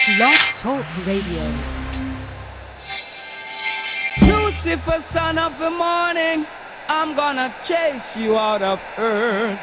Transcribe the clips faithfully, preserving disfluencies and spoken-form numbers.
Blog Talk Radio. Lucifer, son of the morning, I'm gonna chase you out of earth.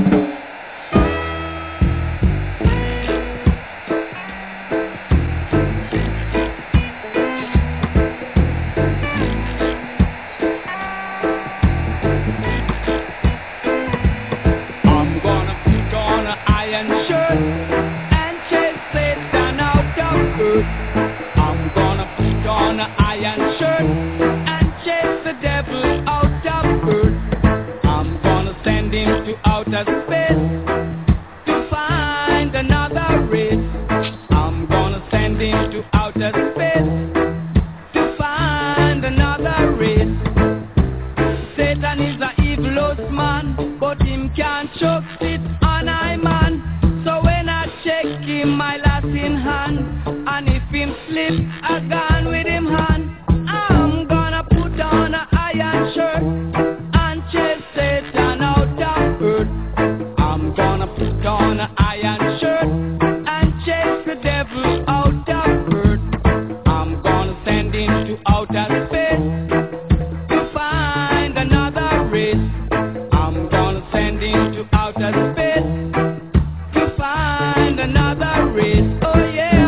I'm gonna put on an iron shirt and chase Satan out of earth. I'm gonna put on an iron shirt and chase the devil out of earth. I'm gonna send him to outer space to find another race. I'm gonna send him to outer space to find another race. Satan is a evilous man, but him can't choke it on I man. So when I check him, my last in hand, and if him slip, I gone with him hand. I'm gonna put on an iron shirt and chase Satan out of earth. I'm gonna put on an iron shirt and chase the devil out of earth. I'm gonna send him to outer space to find another race. I'm gonna send him to outer space to find another race. Oh yeah.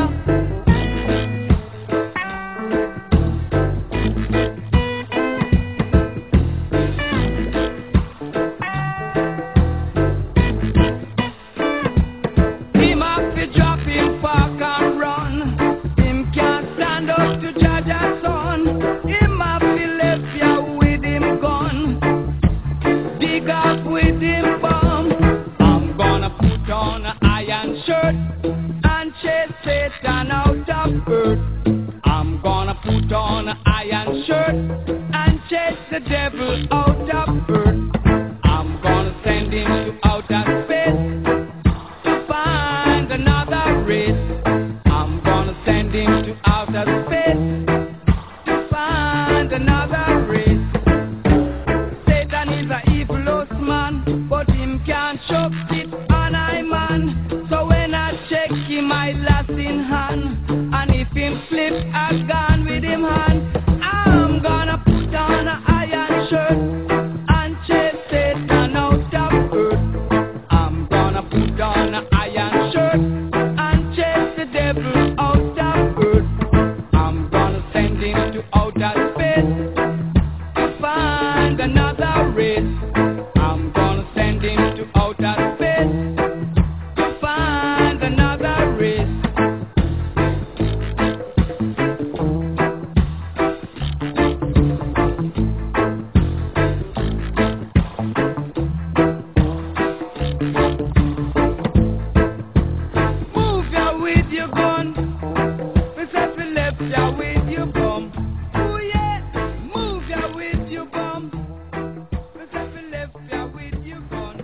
Him have to drop him, park and run. Him can't stand up to judge a son. Him have to left ya with him gun. Dig up with him bomb. I'm gonna put on an iron shirt and chase Satan out of earth. I'm gonna put on an iron shirt and chase the devil out of earth. I'm gonna send him to outer space to find another race. I'm gonna send him to outer space to find another race. Satan is a evilous man, but him can't choke it on I man. So when I check him, I last in hand, and if him slip, I gone with him hand. I'm gonna put on an iron shirt and chase Satan out of earth. I'm gonna put on an iron shirt and chase the devil out of earth. I'm gonna send him to outer space to find another race. I'm gonna send him to outer space to find another race. Move ya with your gun, because we left ya with your bum. Oh yeah, move ya with your bum, because we left ya with your gun.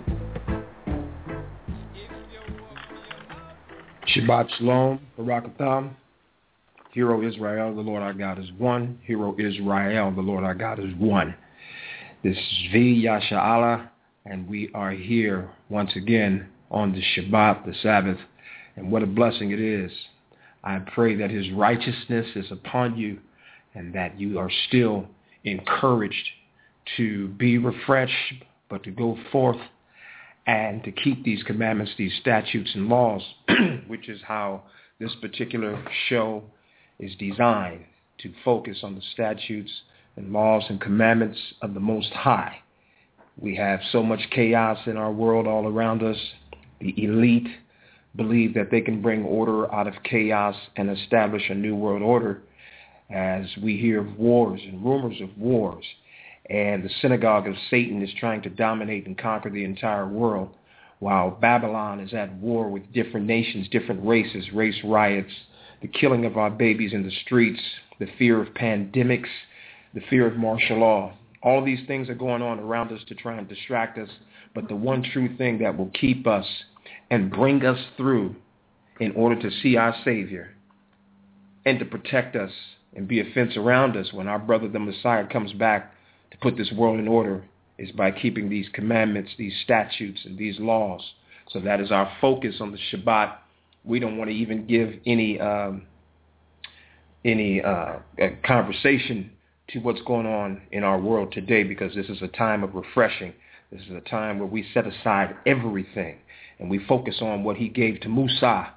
If you walk me about. Shabbat Shalom, Barakatham. Hero Israel, the Lord our God is one. Hero Israel, the Lord our God is one. This is V Yasha'Allah, and we are here once again on the Shabbat, the Sabbath, and what a blessing it is. I pray that his righteousness is upon you and that you are still encouraged to be refreshed, but to go forth and to keep these commandments, these statutes and laws, which is how this particular show is designed, to focus on the statutes and laws and commandments of the Most High. We have so much chaos in our world all around us. The elite believe that they can bring order out of chaos and establish a new world order, as we hear of wars and rumors of wars. And the synagogue of Satan is trying to dominate and conquer the entire world, while Babylon is at war with different nations, different races, race riots, the killing of our babies in the streets, the fear of pandemics, the fear of martial law. All of these things are going on around us to try and distract us, but the one true thing that will keep us and bring us through in order to see our Savior and to protect us and be a fence around us when our brother, the Messiah, comes back to put this world in order is by keeping these commandments, these statutes, and these laws. So that is our focus on the Shabbat. we don't want to even give any um, any uh, conversation to what's going on in our world today, because this is a time of refreshing. This is a time where we set aside everything and we focus on what he gave to Musa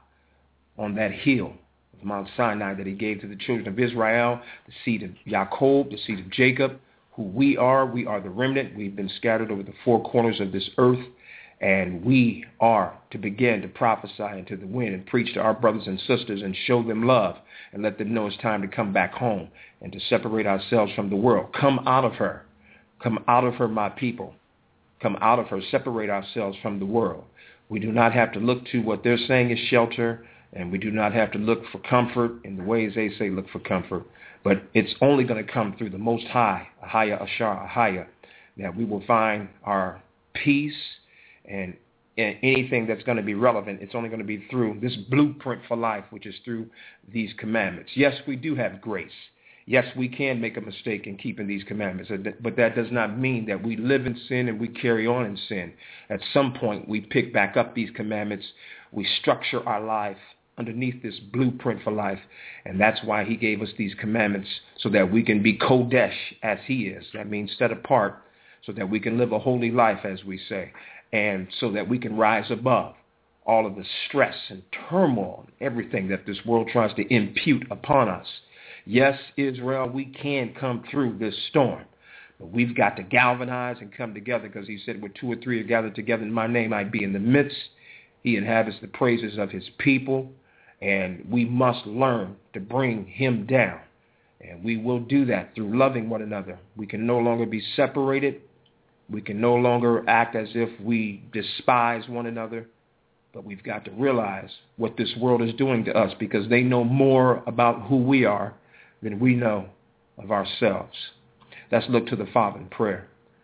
on that hill of Mount Sinai that he gave to the children of Israel, the seed of Jacob, the seed of Jacob, who we are. We are the remnant. We've been scattered over the four corners of this earth, and we are to begin to prophesy into the wind and preach to our brothers and sisters and show them love and let them know it's time to come back home and to separate ourselves from the world. Come out of her. Come out of her, my people. Come out of her. Separate ourselves from the world. We do not have to look to what they're saying is shelter, and we do not have to look for comfort in the ways they say look for comfort. But it's only going to come through the Most High, Ahaya Ashar, Ahaya, that we will find our peace. And anything that's going to be relevant, it's only going to be through this blueprint for life, which is through these commandments. Yes, we do have grace. Yes, we can make a mistake in keeping these commandments, but that does not mean that we live in sin and we carry on in sin. At some point, we pick back up these commandments. We structure our life underneath this blueprint for life, and that's why he gave us these commandments, so that we can be Kodesh as he is. That means set apart, so that we can live a holy life, as we say, and so that we can rise above all of the stress and turmoil and everything that this world tries to impute upon us. Yes, Israel, we can come through this storm, but we've got to galvanize and come together, because he said, where two or three are gathered together in my name, I'd be in the midst. He inhabits the praises of his people, and we must learn to bring him down. And we will do that through loving one another. We can no longer be separated. We can no longer act as if we despise one another, but we've got to realize what this world is doing to us, because they know more about who we are than we know of ourselves. Let's look to the Father in prayer.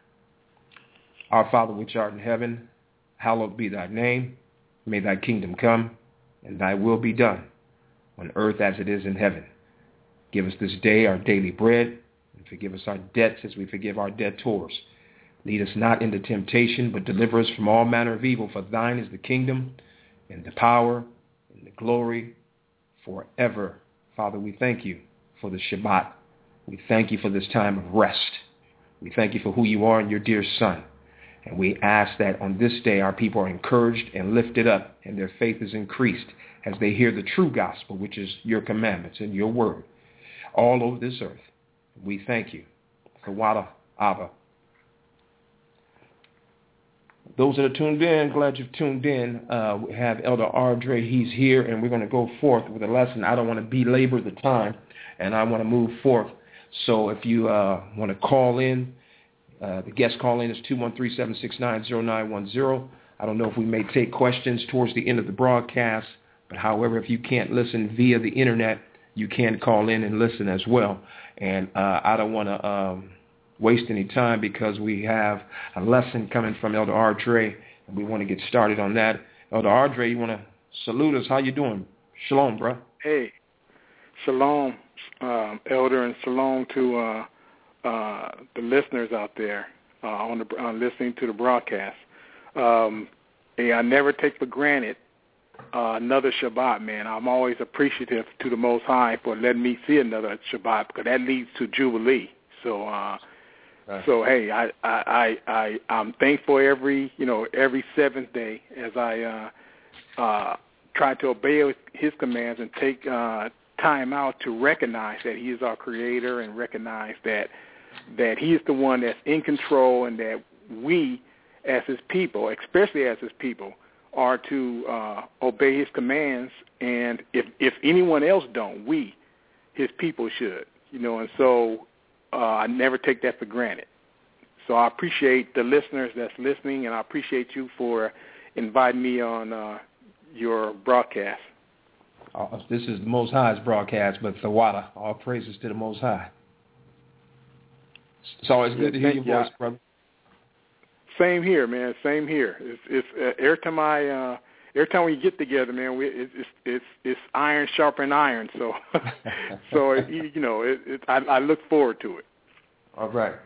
Our Father which art in heaven, hallowed be thy name. May thy kingdom come, and thy will be done on earth as it is in heaven. Give us this day our daily bread, and forgive us our debts as we forgive our debtors. Lead us not into temptation, but deliver us from all manner of evil. For thine is the kingdom, and the power, and the glory forever. Father, we thank you for the Shabbat. We thank you for this time of rest. We thank you for who you are in your dear Son. And we ask that on this day our people are encouraged and lifted up, and their faith is increased as they hear the true gospel, which is your commandments and your word, all over this earth. We thank you. Kawada Abba. Those that are tuned in, glad you've tuned in. Uh, we have Elder Ardre. He's here, and we're going to go forth with a lesson. I don't want to belabor the time, and I want to move forth. So if you uh, want to call in, uh, the guest call in is two one three, seven six nine, zero nine one zero. I don't know if we may take questions towards the end of the broadcast, but however, if you can't listen via the internet, you can call in and listen as well. And uh, I don't want to um, waste any time, because we have a lesson coming from Elder Ardre, and we want to get started on that. Elder Ardre, you want to salute us? How you doing? Shalom, bro. Hey, shalom, um, Elder, and shalom to uh, uh, the listeners out there uh, on the uh, listening to the broadcast. Um, hey, I never take for granted uh, another Shabbat, man. I'm always appreciative to the Most High for letting me see another Shabbat, because that leads to Jubilee. So, uh, right. so hey, I, I, I, I, I'm thankful every, you know, every seventh day as I uh, uh, try to obey His commands and take uh, time out to recognize that He is our Creator, and recognize that that He is the one that's in control, and that we, as His people, especially as His people, are to uh, obey His commands. And if if anyone else don't, we, His people, should. You know, and so uh, I never take that for granted. So I appreciate the listeners that's listening, and I appreciate you for inviting me on uh, your broadcast. Uh, this is the Most High's broadcast, but Thawada, all praises to the Most High. It's always good to hear your voice, brother. Same here, man. Same here. It's, it's uh, every time I, uh, every time we get together, man, we, it, it's it's it's iron sharpening iron. So, so it, you know, it, it, I, I look forward to it. All right.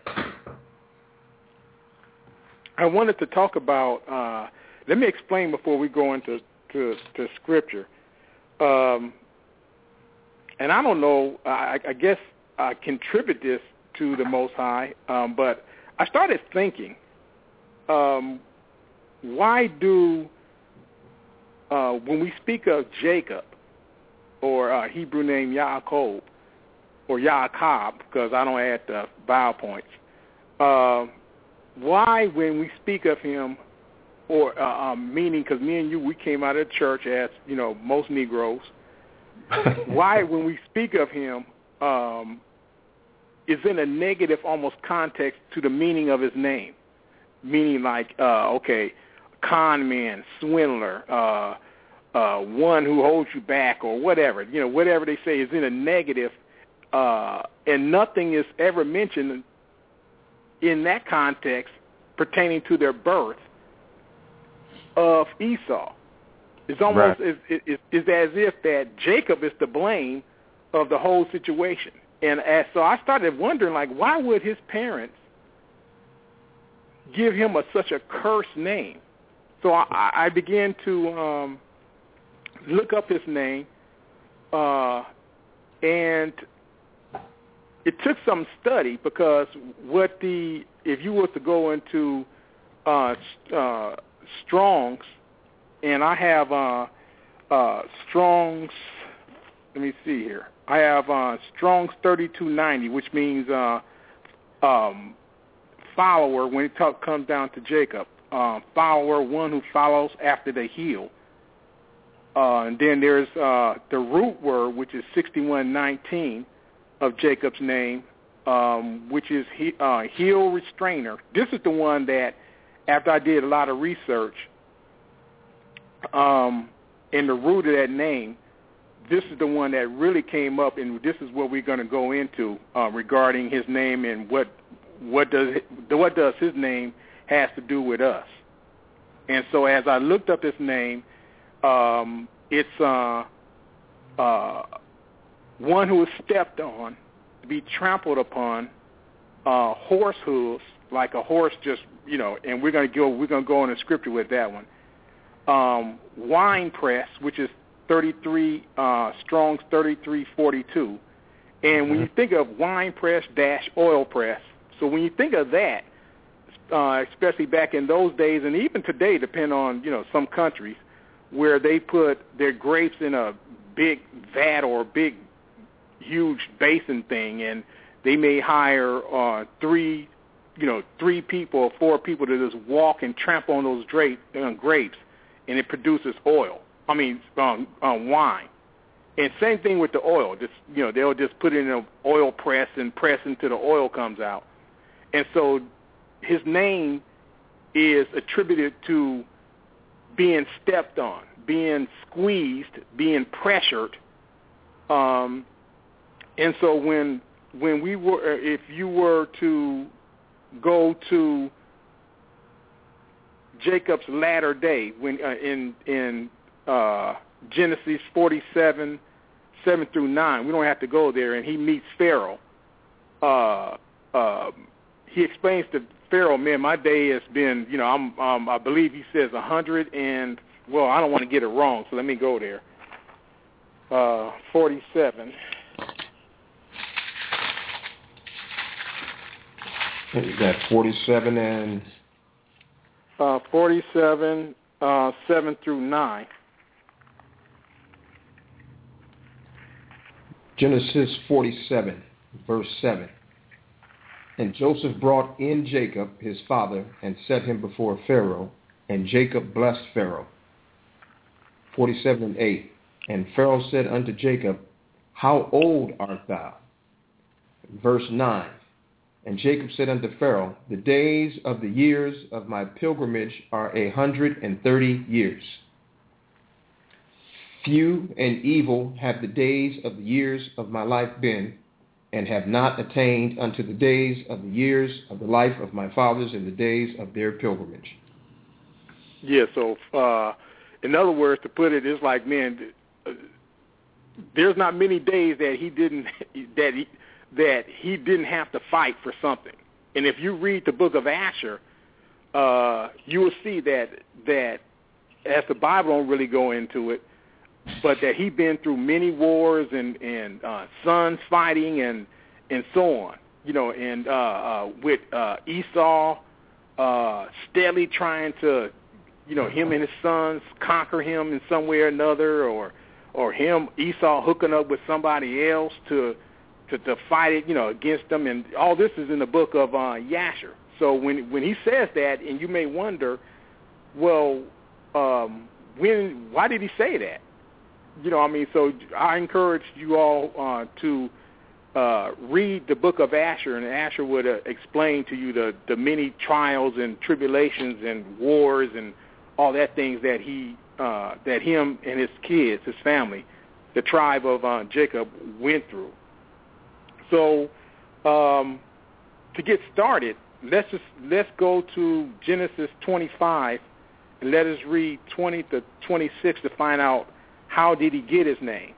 I wanted to talk about. Uh, let me explain before we go into to, to scripture. Um, and I don't know, I, I guess I contribute this to the Most High, um, but I started thinking, um, why do, uh, when we speak of Jacob, or uh, Hebrew name Yaakov, or Yaakov, because I don't add the vowel points, uh, why when we speak of him, or uh, um, meaning, because me and you, we came out of the church as, you know, most Negroes, why when we speak of him um, is in a negative almost context to the meaning of his name, meaning like, uh, okay, con man, swindler, uh, uh, one who holds you back, or whatever, you know, whatever they say is in a negative, uh, and nothing is ever mentioned in that context pertaining to their birth of Esau. It's almost right. it's, it's, it's as if that Jacob is to blame of the whole situation. And as, so I started wondering, like, why would his parents give him a, such a cursed name? So I, I began to um, look up his name, uh, and it took some study, because what the if you were to go into uh, uh, Strong's, and I have uh, uh, Strong's, let me see here. I have uh, Strong's thirty-two ninety, which means uh, um, follower when it talk, comes down to Jacob. Uh, follower, one who follows after the heel. Uh, and then there's uh, the root word, which is sixty-one nineteen of Jacob's name, um, which is he, uh, heel restrainer. This is the one that, after I did a lot of research, um, in the root of that name, this is the one that really came up, and this is what we're going to go into uh, regarding his name and what what does what does his name has to do with us. And so as I looked up his name, um, it's uh, uh, one who is stepped on, to be trampled upon, uh, horse hooves, like a horse just, you know, and we're going to go we're going to go on the scripture with that one. Um, wine press, which is thirty-three uh, Strong's thirty-three forty-two, and mm-hmm. when you think of wine press dash oil press, so when you think of that, uh, especially back in those days, and even today, depending on, you know, some countries where they put their grapes in a big vat or a big, huge basin thing, and they may hire uh, three, you know, three people or four people to just walk and trample on those drape, uh, grapes, and it produces oil. I mean, um, um, wine. And same thing with the oil. Just, you know, they'll just put it in an oil press and press until the oil comes out. And so his name is attributed to being stepped on, being squeezed, being pressured. Um, and so when when we were, if you were to go to Jacob's latter day, when uh, in in uh, Genesis forty-seven, seven through nine, we don't have to go there, and he meets Pharaoh. Uh, uh, he explains to Pharaoh, man, my day has been, you know, I'm, um, I believe he says a hundred and, well, I don't want to get it wrong, so let me go there. Uh, forty-seven. Is that forty-seven and? Uh, forty-seven, uh, seven through nine. Genesis forty-seven, verse seven. And Joseph brought in Jacob, his father, and set him before Pharaoh, and Jacob blessed Pharaoh. forty-seven and eight. And Pharaoh said unto Jacob, how old art thou? Verse nine. And Jacob said unto Pharaoh, the days of the years of my pilgrimage are a hundred and thirty years. Few and evil have the days of the years of my life been, and have not attained unto the days of the years of the life of my fathers in the days of their pilgrimage. Yeah, so uh, in other words, to put it, it's like, man, uh, there's not many days that he didn't that he that he didn't have to fight for something. And if you read the book of Asher, uh, you will see that that as the Bible don't really go into it, but that he'd been through many wars and, and uh, sons fighting and, and so on, you know, and uh, uh, with uh, Esau uh, steadily trying to, you know, him and his sons conquer him in some way or another, or or him, Esau, hooking up with somebody else to to, to fight it, you know, against them. And all this is in the book of uh, Yasher. So when when he says that, and you may wonder, well, um, when why did he say that? You know, I mean, so I encourage you all uh, to uh, read the book of Asher, and Asher would uh, explain to you the, the many trials and tribulations and wars and all that things that he, uh, that him and his kids, his family, the tribe of uh, Jacob went through. So um, to get started, let's just let's go to Genesis twenty-five and let us read twenty to twenty-six to find out how did he get his name.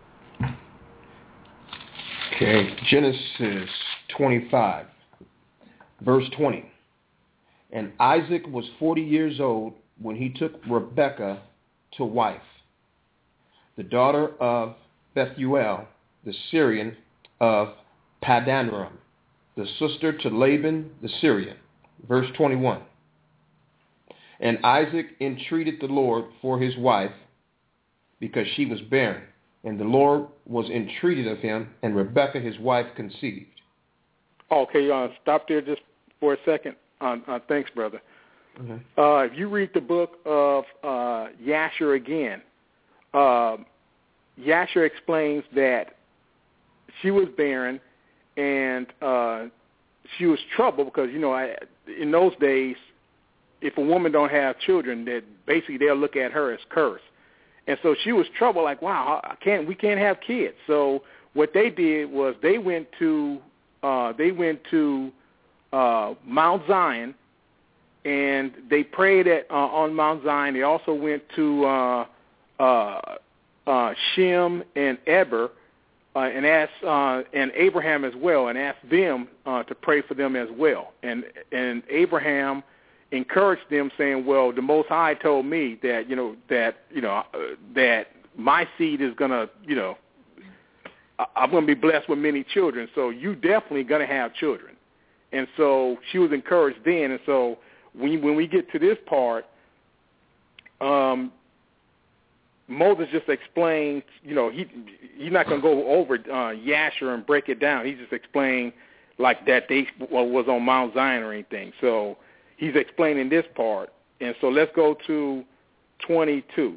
Okay, Genesis twenty-five, verse twenty. And Isaac was forty years old when he took Rebekah to wife, the daughter of Bethuel, the Syrian of Padanaram, the sister to Laban the Syrian. Verse twenty-one. And Isaac entreated the Lord for his wife, because she was barren. And the Lord was entreated of him, and Rebekah his wife conceived. Okay, uh, stop there just for a second. Uh, uh, thanks, brother. Mm-hmm. Uh, if you read the book of uh, Yasher again, uh, Yasher explains that she was barren, and uh, she was troubled because, you know, I, in those days, if a woman don't have children, that basically they'll look at her as cursed. And so she was troubled, like, wow, I can't, we can't have kids. So what they did was they went to uh, they went to uh, Mount Zion, and they prayed at uh, on Mount Zion. They also went to uh, uh, uh, Shem and Eber uh, and asked uh, and Abraham as well, and asked them uh, to pray for them as well. And and Abraham encouraged them, saying, well, the Most High told me that, you know, that, you know, uh, that my seed is going to, you know, I- I'm going to be blessed with many children, so you definitely going to have children. And so she was encouraged then. And so when, when we get to this part, um, Moses just explained, you know, he he's not going to go over uh, Yasher and break it down. He just explained like that they was on Mount Zion or anything. So he's explaining this part. And so let's go to twenty-two.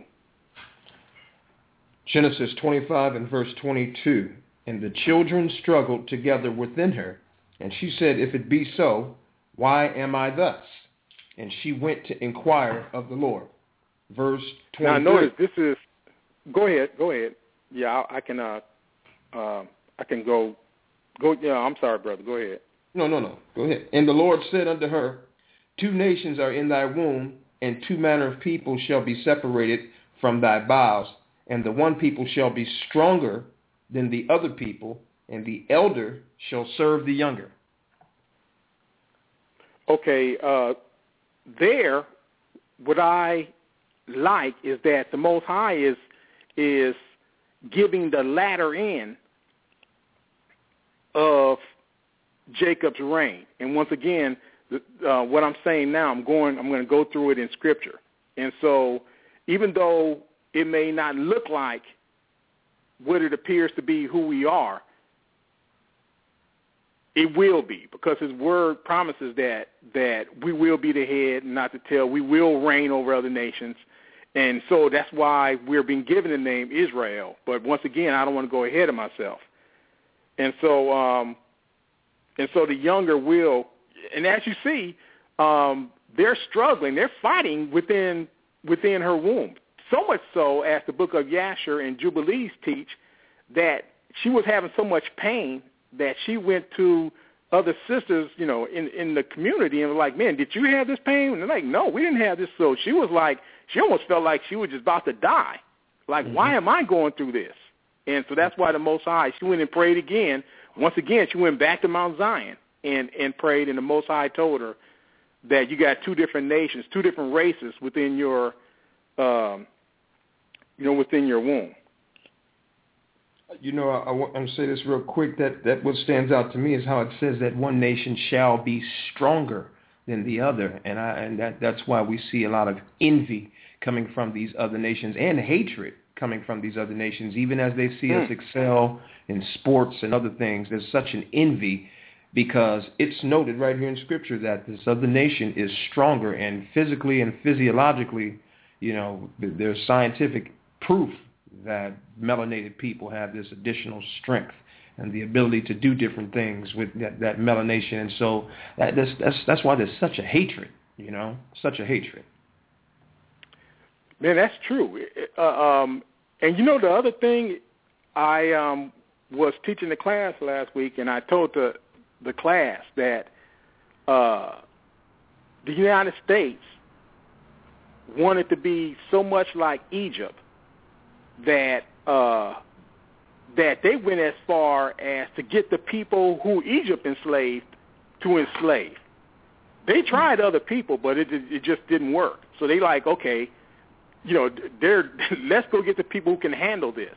Genesis twenty-five and verse twenty-two. And the children struggled together within her. And she said, if it be so, why am I thus? And she went to inquire of the Lord. Verse twenty-three. Now notice this is, go ahead, go ahead. Yeah, I, I can, uh, uh, I can go, go, yeah, I'm sorry, brother, go ahead. No, no, no, go ahead. And the Lord said unto her, two nations are in thy womb, and two manner of people shall be separated from thy bowels, and the one people shall be stronger than the other people, and the elder shall serve the younger. Okay, uh, there, what I like is that the Most High is is giving the latter end of Jacob's reign. And once again, uh, what I'm saying now, I'm going, I'm going to go through it in Scripture. And so, even though it may not look like what it appears to be who we are, it will be, because his word promises that that we will be the head, not the tail. We will reign over other nations. And so that's why we're being given the name Israel. But once again, I don't want to go ahead of myself. And so um, and so the younger will, and as you see, um, they're struggling. They're fighting within within her womb. So much so, as the book of Yasher and Jubilees teach, that she was having so much pain that she went to other sisters, you know, in, in the community and was like, man, did you have this pain? And they're like, no, we didn't have this. So she was like, she almost felt like she was just about to die. Like, mm-hmm. Why am I going through this? And so that's why the Most High, she went and prayed again. Once again, she went back to Mount Zion and, and prayed, and the Most High told her that you got two different nations, two different races within your um, you know, within your womb. You know, I, I want to say this real quick, that, that what stands out to me is how it says that one nation shall be stronger than the other. And I and that that's why we see a lot of envy coming from these other nations and hatred coming from these other nations, even as they see mm. us excel in sports and other things. There's such an envy because it's noted right here in Scripture that this other nation is stronger, and physically and physiologically, you know, there's scientific proof that melanated people have this additional strength and the ability to do different things with that, that melanation. And so that, that's, that's, that's why there's such a hatred, you know, such a hatred. Man, that's true. Uh, um, and you know, the other thing, I um, was teaching the class last week, and I told the, the class that uh, the United States wanted to be so much like Egypt that uh, that they went as far as to get the people who Egypt enslaved to enslave. They tried other people, but it it just didn't work. So they like, okay, you know, they're let's go get the people who can handle this,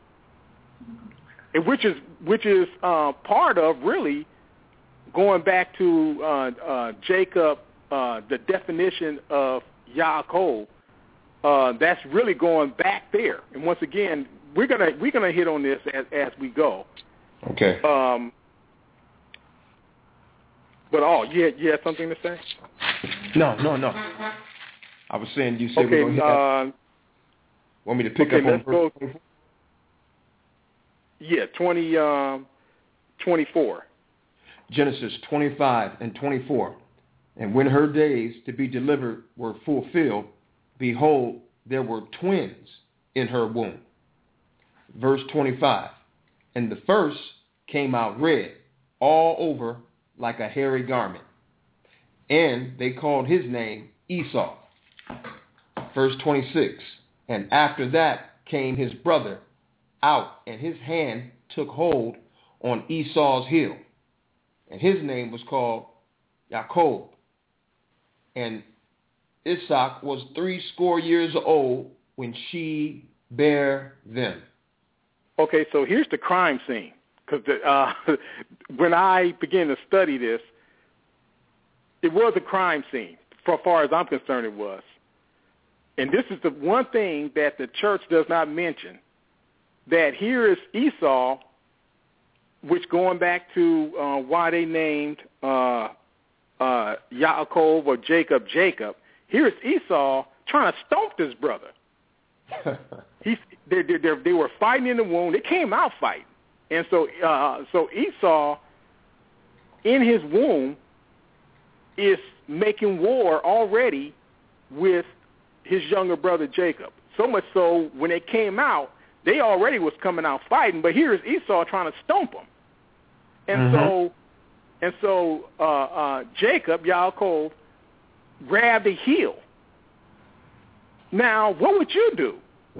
and which is which is uh, part of really going back to uh, uh, Jacob, uh, the definition of Yaakov. Uh, that's really going back there, and once again, we're gonna we're gonna hit on this as as we go. Okay. Um. But oh, you had, you had something to say? No, no, no. I was saying you said okay, we're gonna hit uh, Want me to pick okay, up on let's verse go. Yeah, twenty um, twenty-four. Genesis twenty-five and twenty-four. And when her days to be delivered were fulfilled, behold, there were twins in her womb. Verse twenty-five. And the first came out red, all over like a hairy garment. And they called his name Esau. Verse twenty-six. And after that came his brother out, and his hand took hold on Esau's heel. And his name was called Jacob. And Isaac was three score years old when she bare them. Okay, so here's the crime scene. Because uh, when I began to study this, it was a crime scene. For as far as I'm concerned, it was. And this is the one thing that the church does not mention, that here is Esau, which going back to uh, why they named uh, uh, Yaakov or Jacob Jacob, here is Esau trying to stomp his brother. He's, they, they, they, they were fighting in the womb. They came out fighting. And so, uh, so Esau, in his womb, is making war already with his younger brother Jacob. So much so, when they came out, they already was coming out fighting. But here is Esau trying to stomp him. And mm-hmm. so, and so uh, uh, Jacob, Yaakov, grabbed a heel. Now, what would you do?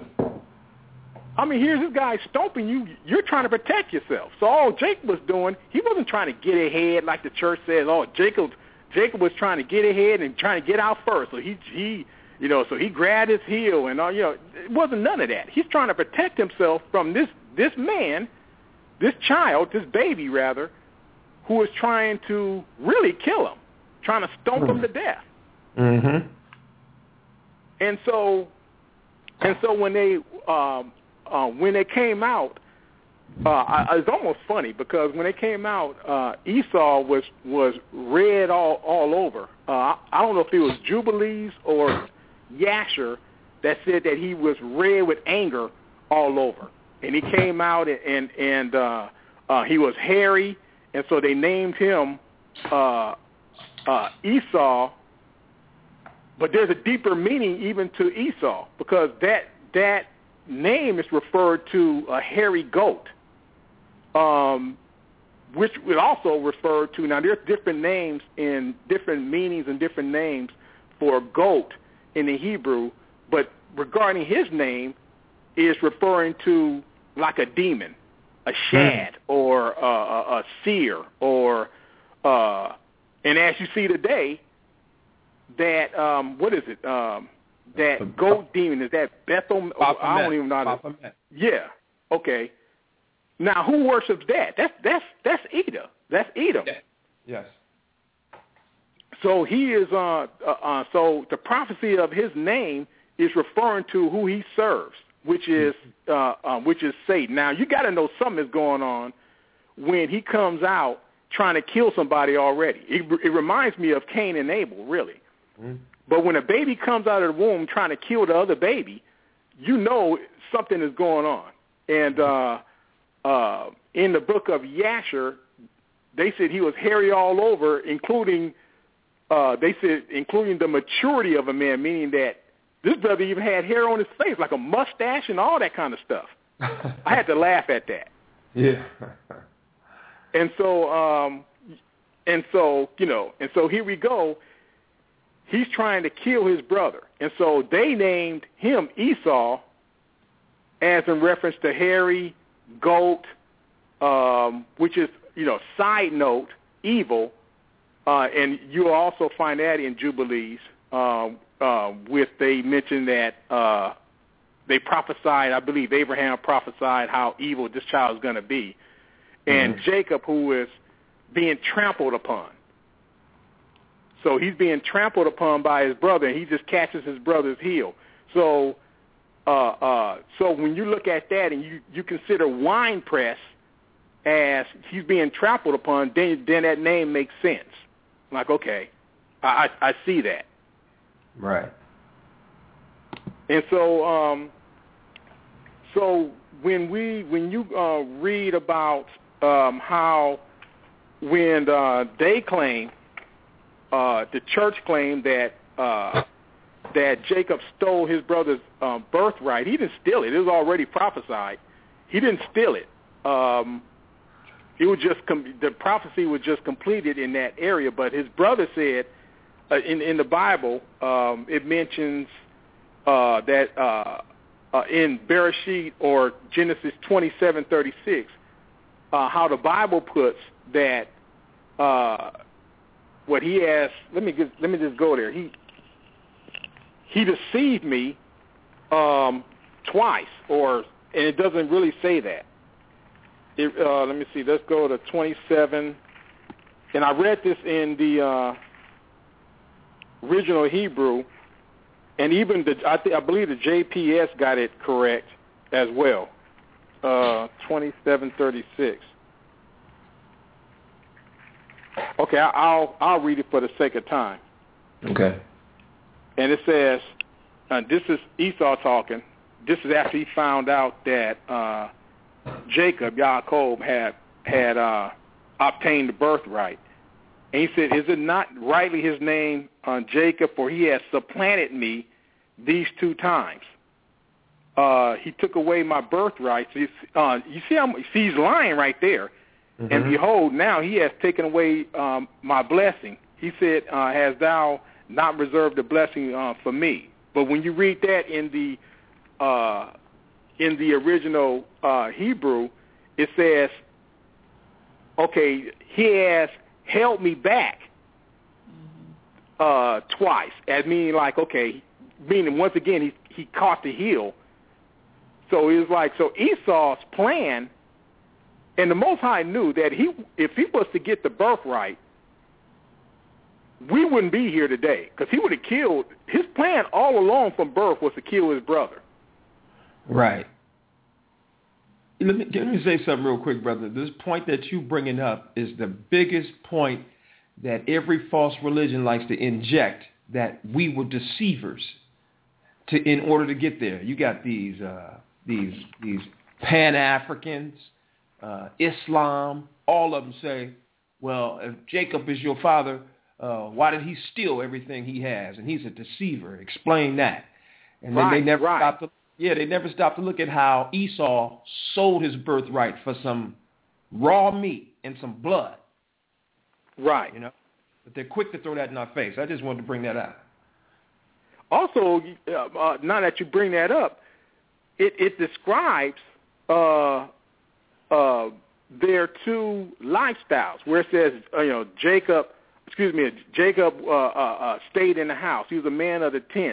I mean, here's this guy stomping you. You're trying to protect yourself. So all Jacob was doing, he wasn't trying to get ahead like the church says. Oh, Jacob, Jacob was trying to get ahead and trying to get out first. So he, he, you know, so he grabbed his heel and all. You know, it wasn't none of that. He's trying to protect himself from this this man, this child, this baby rather, who was trying to really kill him, trying to stomp mm-hmm. him to death. Mm-hmm. And so, and so when they um, uh, when they came out, uh, I, it's almost funny because when they came out, uh, Esau was was red all all over. Uh, I, I don't know if it was Jubilees or Yasher that said that he was red with anger all over, and he came out and and, and uh, uh, he was hairy, and so they named him uh, uh, Esau. But there's a deeper meaning even to Esau because that that name is referred to a hairy goat, um, which would also refer to, now there's different names and different meanings and different names for goat in the Hebrew, but regarding his name is referring to like a demon, a shad, or a, a, a seer, or, uh, and as you see today, that um, what is it? Um, that the, goat demon, is that Bethel? Baphomet. I don't even know. How to, Baphomet. yeah. Okay. Now, who worships that? That's that's that's Edom. That's Edom. Yeah. Yes. So he is. Uh, uh, uh, so the prophecy of his name is referring to who he serves, which is uh, uh, which is Satan. Now, you got to know something is going on when he comes out trying to kill somebody already. It, it reminds me of Cain and Abel, really. Mm-hmm. But when a baby comes out of the womb trying to kill the other baby, you know something is going on. And uh, uh, in the book of Yasher, they said he was hairy all over, including uh, they said including the maturity of a man, meaning that this brother even had hair on his face, like a mustache and all that kind of stuff. I had to laugh at that. Yeah. And so, um, and so, you know, and so here we go. He's trying to kill his brother. And so they named him Esau as in reference to hairy, goat, um, which is, you know, side note, evil. Uh, and you'll also find that in Jubilees uh, uh, with they mention that uh, they prophesied, I believe Abraham prophesied how evil this child is going to be. And mm-hmm. Jacob, who is being trampled upon. So he's being trampled upon by his brother, and he just catches his brother's heel. So uh, uh, so when you look at that and you, you consider winepress as he's being trampled upon, then, then that name makes sense. Like, okay, I, I, I see that. Right. And so um, so when we when you uh, read about Um, how when uh, they claim, uh, the church claimed that uh, that Jacob stole his brother's um, birthright. He didn't steal it. It was already prophesied. He didn't steal it. Um, it was just com- the prophecy was just completed in that area. But his brother said uh, in in the Bible um, it mentions uh, that uh, uh, in Bereshit or Genesis twenty-seven thirty-six. Uh, how the Bible puts that uh, what he asked. Let me just, let me just go there. He he deceived me um, twice, or and it doesn't really say that. It, uh, let me see. Let's go to twenty-seven. And I read this in the uh, original Hebrew, and even the I, th- I believe the J P S got it correct as well. Uh, twenty-seven thirty-six. Okay, I'll I'll read it for the sake of time. Okay. And it says, uh, this is Esau talking. This is after he found out that uh, Jacob, Yaakov, had had uh, obtained the birthright. And he said, "Is it not rightly his name uh, Jacob? For he has supplanted me these two times." Uh, he took away my birthright. So uh, you see, I'm, see, he's lying right there. Mm-hmm. And behold, now he has taken away um, my blessing. He said, uh, "Has thou not reserved the blessing uh, for me?" But when you read that in the uh, in the original uh, Hebrew, it says, "Okay, he has held me back uh, twice." As meaning, like, okay, meaning once again he he caught the heel. So it was like, so Esau's plan, and the Most High knew that he, if he was to get the birthright, we wouldn't be here today, because he would have killed, his plan all along from birth was to kill his brother. Right. Let me, let me say something real quick, brother. This point that you're bringing up is the biggest point that every false religion likes to inject, that we were deceivers to in order to get there. You got these... Uh, These these Pan-Africans, uh, Islam, all of them say, well, if Jacob is your father, uh, why did he steal everything he has? And he's a deceiver. Explain that. And then right, they never right. stop to yeah, they never stop to look at how Esau sold his birthright for some raw meat and some blood. Right. You know, but they're quick to throw that in our face. I just wanted to bring that up. Also, uh, uh, now that you bring that up, It, it describes uh, uh, their two lifestyles, where it says, uh, you know, Jacob, excuse me, Jacob uh, uh, uh, stayed in the house. He was a man of the tents.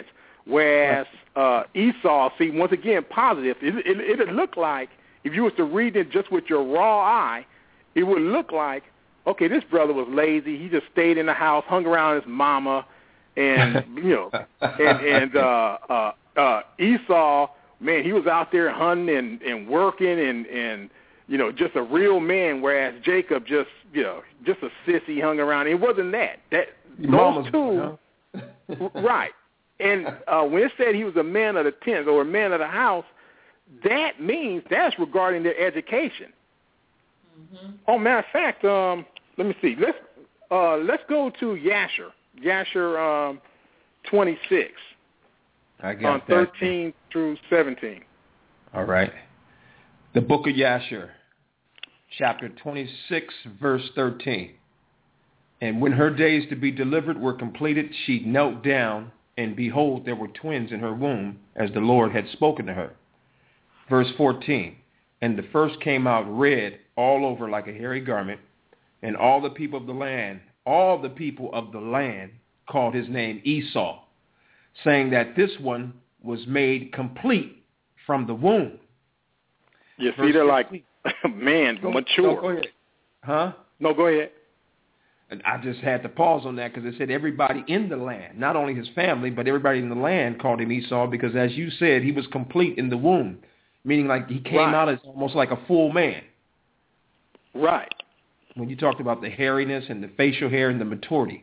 whereas uh, Esau, see, once again, positive. It, it, it looked like, if you was to read it just with your raw eye, it would look like, okay, this brother was lazy. He just stayed in the house, hung around his mama, and, you know, and, and uh, uh, uh, Esau, man, he was out there hunting and, and working and, and, you know, just a real man, whereas Jacob just, you know, just a sissy hung around. It wasn't that. That Your those mama's two, boy, huh? right. And uh, when it said he was a man of the tent or a man of the house, that means that's regarding their education. Mm-hmm. Oh, matter of fact, um, let me see. Let's uh, let's go to Yasher. Yasher um, twenty-six. I got on that. thirteen through seventeen. All right. The book of Yasher, chapter twenty-six, verse thirteen. And when her days to be delivered were completed, she knelt down, and behold, there were twins in her womb, as the Lord had spoken to her. Verse fourteen. And the first came out red all over like a hairy garment, and all the people of the land, all the people of the land called his name Esau, saying that this one was made complete from the womb. You see, they're like, man, go, mature. No, go ahead. Huh? No, go ahead. And I just had to pause on that because it said everybody in the land, not only his family, but everybody in the land called him Esau because, as you said, he was complete in the womb, meaning like he came right. out as almost like a full man. Right. When you talked about the hairiness and the facial hair and the maturity.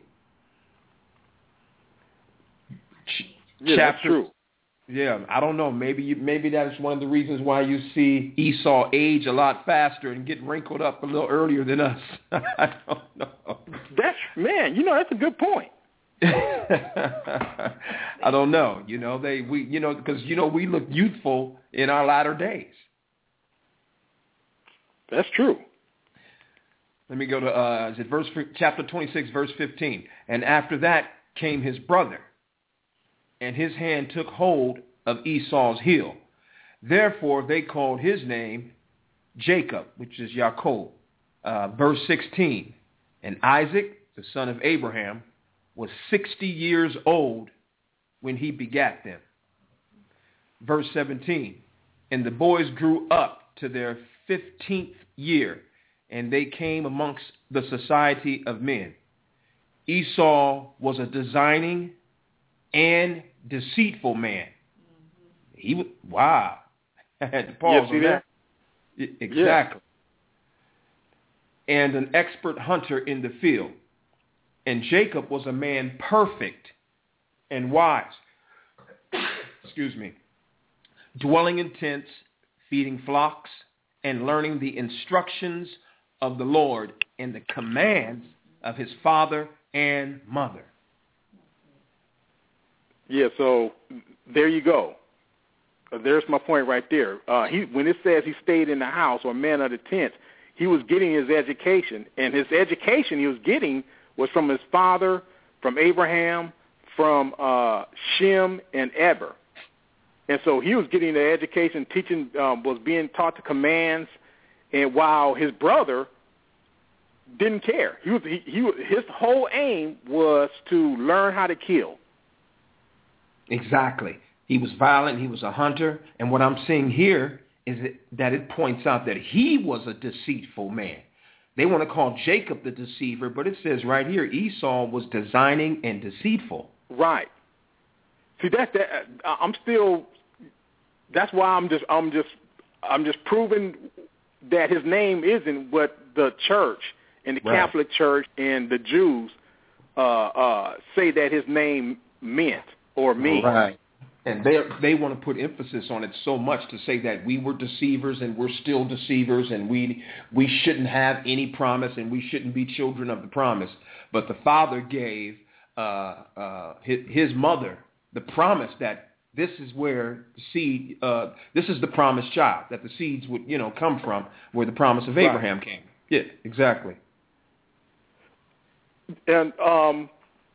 Ch- yeah, chapter, that's true. Yeah, I don't know. Maybe you, maybe that's one of the reasons why you see Esau age a lot faster and get wrinkled up a little earlier than us. I don't know. That's, man, you know, that's a good point. I don't know. You know, they we you know because you know we look youthful in our latter days. That's true. Let me go to uh, is it verse chapter twenty-six, verse fifteen. And after that came his brother, and his hand took hold of Esau's heel. Therefore they called his name Jacob, which is Yaakov. Uh, verse sixteen. And Isaac, the son of Abraham, was sixty years old when he begat them. Verse seventeen. And the boys grew up to their fifteenth year, and they came amongst the society of men. Esau was a designing and deceitful man. He was, wow. I had to pause yeah, see on that. that. Exactly. Yeah. And an expert hunter in the field. And Jacob was a man perfect and wise. Excuse me. Dwelling in tents, feeding flocks, and learning the instructions of the Lord and the commands of his father and mother. Yeah, so there you go. Uh, there's my point right there. Uh, he, when it says he stayed in the house or man of the tent, he was getting his education, and his education he was getting was from his father, from Abraham, from uh, Shem and Eber. And so he was getting the education, teaching, um, was being taught the commands, and while his brother didn't care. He was, he, he, his whole aim was to learn how to kill. Exactly. He was violent. He was a hunter. And what I'm seeing here is that it points out that he was a deceitful man. They want to call Jacob the deceiver, but it says right here Esau was designing and deceitful. Right. See, that's that. I'm still. That's why I'm just. I'm just. I'm just proving that his name isn't what the church and the right. Catholic Church and the Jews uh, uh, say that his name meant or means. Right. And they they want to put emphasis on it so much to say that we were deceivers and we're still deceivers and we we shouldn't have any promise and we shouldn't be children of the promise. But the Father gave uh, uh, his, his mother the promise that this is where the seed, uh, this is the promised child, that the seeds would, you know, come from, where the promise of Abraham right. came. Yeah, exactly. And um,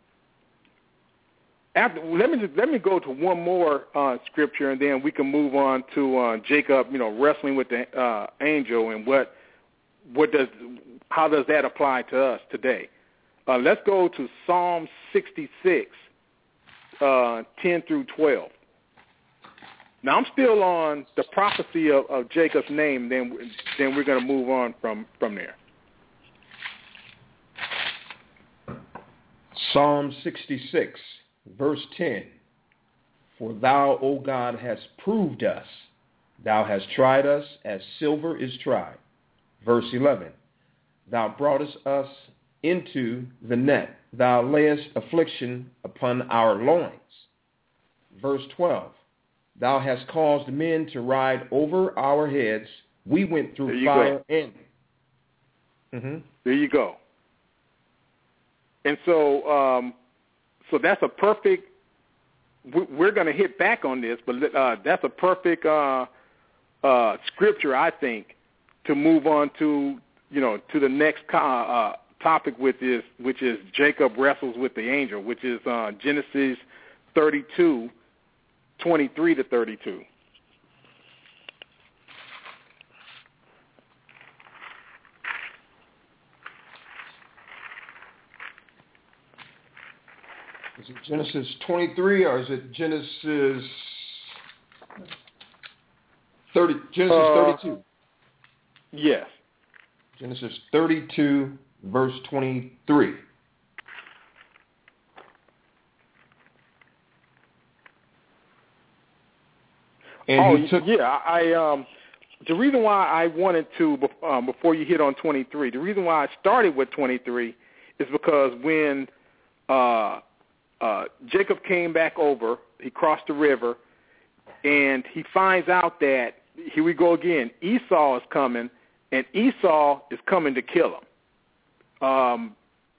after, let me just, let me go to one more uh, scripture, and then we can move on to uh, Jacob, you know, wrestling with the uh, angel, and what what does how does that apply to us today? Uh, let's go to Psalm sixty-six, uh, ten through twelve. Now I'm still on the prophecy of, of Jacob's name. Then then we're going to move on from, from there. Psalm sixty-six, verse ten. For thou, O God, hast proved us. Thou hast tried us as silver is tried. Verse eleven. Thou broughtest us into the net. Thou layest affliction upon our loins. Verse twelve. Thou hast caused men to ride over our heads. We went through fire go. and... Mm-hmm. There you go. And so, um, so that's a perfect... We're going to hit back on this, but uh, that's a perfect uh, uh, scripture, I think, to move on to, you know, to the next uh, uh, topic, with this, which is Jacob wrestles with the angel, which is uh, Genesis thirty-two, twenty-three to thirty-two. Is it Genesis twenty-three or is it Genesis thirty? Genesis uh, thirty-two. Yes. Genesis thirty-two, verse twenty-three. And oh, he took, yeah. I um, the reason why I wanted to um, before you hit on twenty-three, the reason why I started with twenty-three is because when uh, uh, Jacob came back over, he crossed the river, and he finds out that, here we go again, Esau is coming, and Esau is coming to kill him. Um,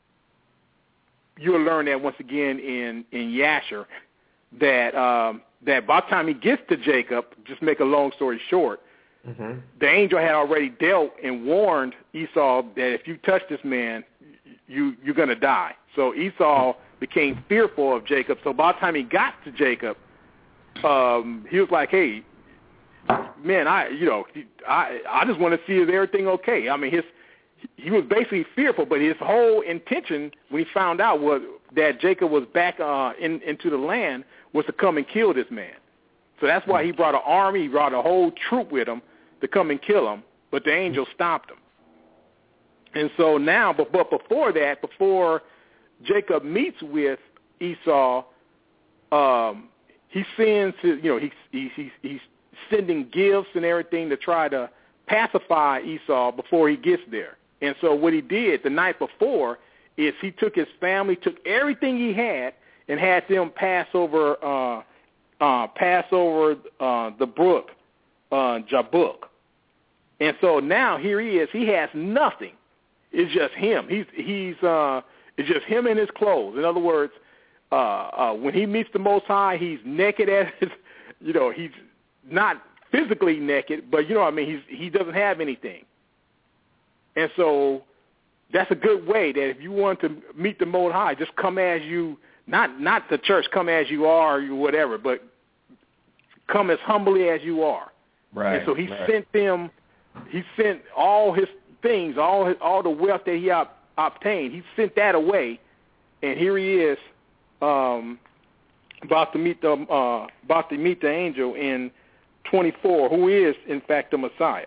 you'll learn that once again in, in Yasher, that um, that by the time he gets to Jacob, just make a long story short, mm-hmm. the angel had already dealt and warned Esau that if you touch this man, you, you're going to die. So Esau became fearful of Jacob. So by the time he got to Jacob, um, he was like, hey, man, I, you know, I, I just want to see is everything okay. I mean, his, he was basically fearful, but his whole intention when he found out was that Jacob was back uh, in, into the land was to come and kill this man. So that's why he brought an army, he brought a whole troop with him to come and kill him, but the angel stopped him. And so now, but, but before that, before Jacob meets with Esau, um, he sends his, you know, he, he, he, he's sending gifts and everything to try to pacify Esau before he gets there. And so what he did the night before is he took his family, took everything he had, and had them pass over, uh, uh, pass over uh, the brook, uh, Jabbok. And so now here he is. He has nothing. It's just him. He's he's uh, it's just him and his clothes. In other words, uh, uh, when he meets the Most High, he's naked as his, you know, he's not physically naked, but you know what I mean. He's he doesn't have anything. And so that's a good way that if you want to meet the Most High, just come as you. Not not the church, come as you are, or whatever, but come as humbly as you are. Right. And so he right. sent them, he sent all his things, all his, all the wealth that he op- obtained, he sent that away, and here he is, um, about to meet the uh, about to meet the angel in twenty-four, who is in fact the Messiah.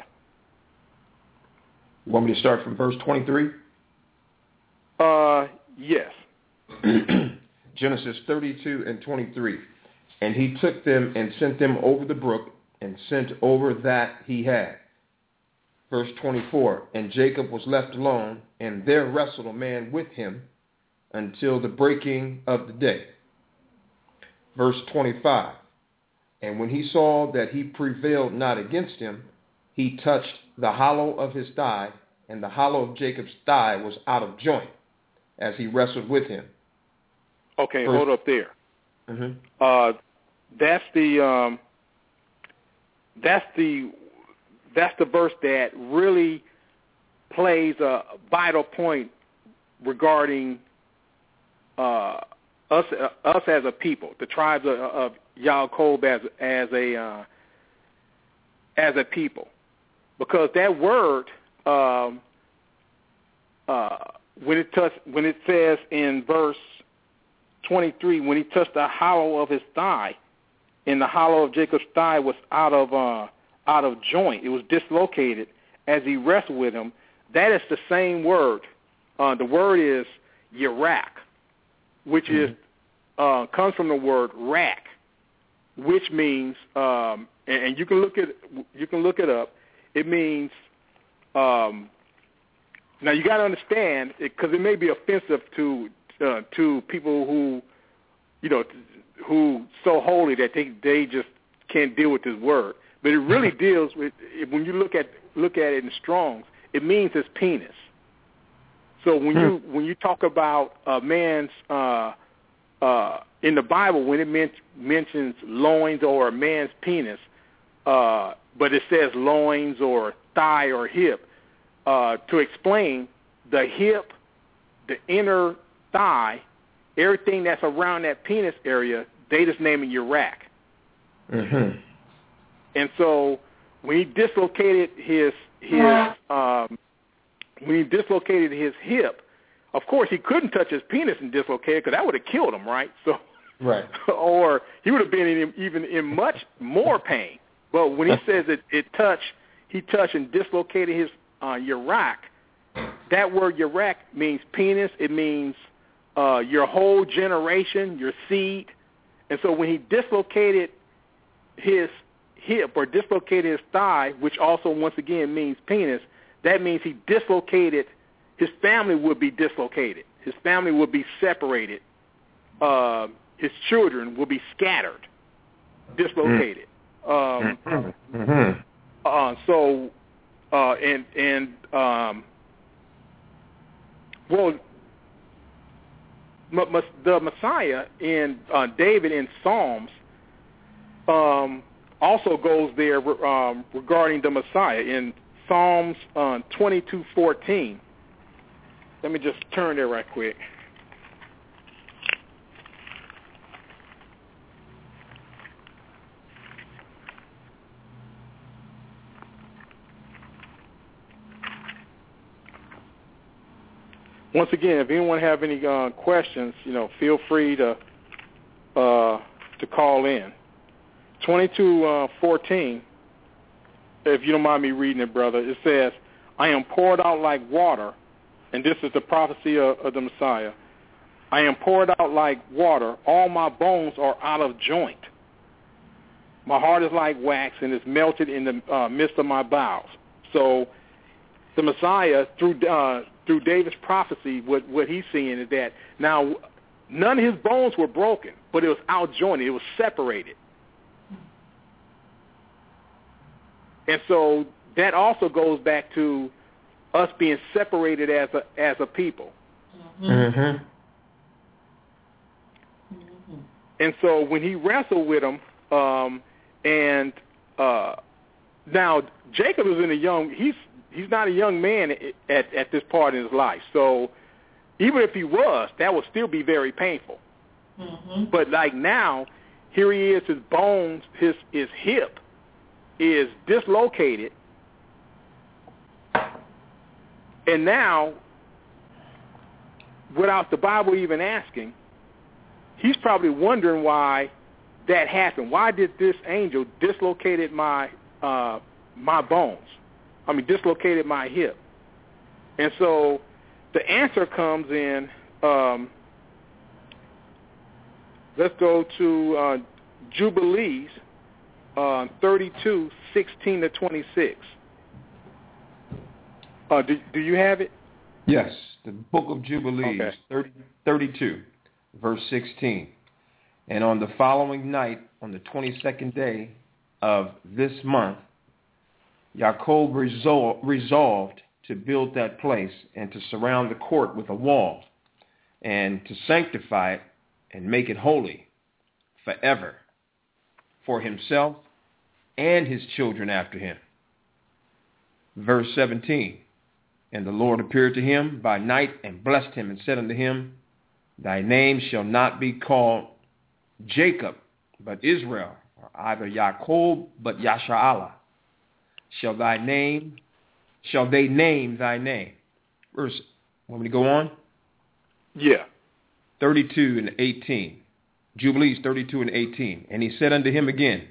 You want me to start from verse twenty-three? Uh, yes. Genesis thirty-two and twenty-three. And he took them and sent them over the brook and sent over that he had. Verse twenty-four. And Jacob was left alone, and there wrestled a man with him until the breaking of the day. Verse twenty-five. And when he saw that he prevailed not against him, he touched the hollow of his thigh, and the hollow of Jacob's thigh was out of joint as he wrestled with him. Okay, First, hold up there. Mm-hmm. Uh, that's the um, that's the that's the verse that really plays a vital point regarding uh, us uh, us as a people, the tribes of, of Yaakov as as a uh, as a people, because that word um, uh, when it touch, when it says in verse twenty-three, when he touched the hollow of his thigh, and the hollow of Jacob's thigh was out of uh, out of joint. It was dislocated as he wrestled with him. That is the same word. Uh, the word is Yirak, which mm-hmm. is uh, comes from the word rak, which means, um, and, and you can look it you can look it up. It means. Um, now you got to understand, because it, it may be offensive to uh, to people who, you know, who so holy that they they just can't deal with this word. But it really deals with, when you look at look at it in Strong's, it means his penis. So when you when you talk about a man's uh, uh, in the Bible, when it men- mentions loins or a man's penis, uh, but it says loins or thigh or hip, uh, to explain the hip, the inner thigh, everything that's around that penis area, they just name it Yirak. Mm-hmm. And so when he dislocated his his um, when he dislocated his hip, of course he couldn't touch his penis and dislocate it, because that would have killed him, right? So, right. Or he would have been in, even in much more pain. But when he says it, it touched, he touched and dislocated his uh, Yirak. That word Yirak means penis. It means uh, your whole generation, your seed. And so when he dislocated his hip or dislocated his thigh, which also once again means penis, that means he dislocated, his family would be dislocated. His family would be separated. Uh, his children will be scattered, dislocated. Um, mm-hmm. uh, so, uh, and, and um, well, m- m- the Messiah in uh, David in Psalms um, also goes there um, regarding the Messiah in Psalms uh, twenty-two fourteen. Let me just turn there right quick. Once again, if anyone have any uh, questions, you know, feel free to uh, to call in. twenty-two fourteen, if you don't mind me reading it, brother, it says, I am poured out like water, and this is the prophecy of, of the Messiah. I am poured out like water. All my bones are out of joint. My heart is like wax and is melted in the uh, midst of my bowels. So the Messiah, through uh, through David's prophecy, what, what he's seeing is that now none of his bones were broken, but it was out-jointed. It was separated. And so that also goes back to us being separated as a as a people. Mm-hmm. Mm-hmm. And so when he wrestled with him, um, and uh, now Jacob is in a young, he's he's not a young man at, at this part in his life. So even if he was, that would still be very painful. Mm-hmm. But like now, here he is, his bones, his his hip is dislocated. And now, without the Bible even asking, he's probably wondering why that happened. Why did this angel dislocated my uh, my bones? I mean, dislocated my hip. And so the answer comes in, um, let's go to uh, Jubilees uh, thirty-two, sixteen to twenty-six. Uh, do, do you have it? Yes, the book of Jubilees, okay. thirty, thirty-two, verse sixteen. And on the following night, on the twenty-second day of this month, Jacob resol- resolved to build that place and to surround the court with a wall and to sanctify it and make it holy forever for himself and his children after him. Verse seventeen. And the Lord appeared to him by night and blessed him and said unto him, Thy name shall not be called Jacob, but Israel, or either Jacob, but Yasha'Allah. Shall thy name, shall they name thy name? Verse, want me to go on? Yeah. thirty-two and eighteen. Jubilees thirty-two and eighteen. And he said unto him again,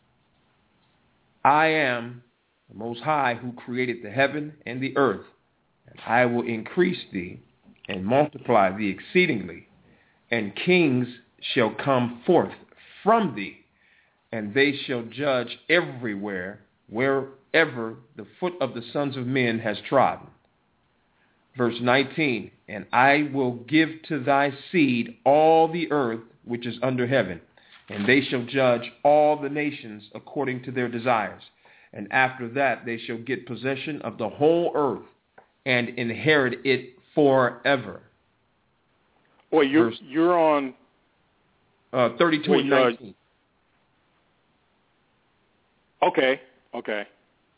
I am the Most High who created the heaven and the earth, and I will increase thee and multiply thee exceedingly, and kings shall come forth from thee, and they shall judge everywhere, wherever the foot of the sons of men has trodden. Verse nineteen, and I will give to thy seed all the earth which is under heaven, and they shall judge all the nations according to their desires. And after that they shall get possession of the whole earth and inherit it forever. Well, you're, Verse, you're on... Uh, thirty-two and nineteen. Uh, okay, okay.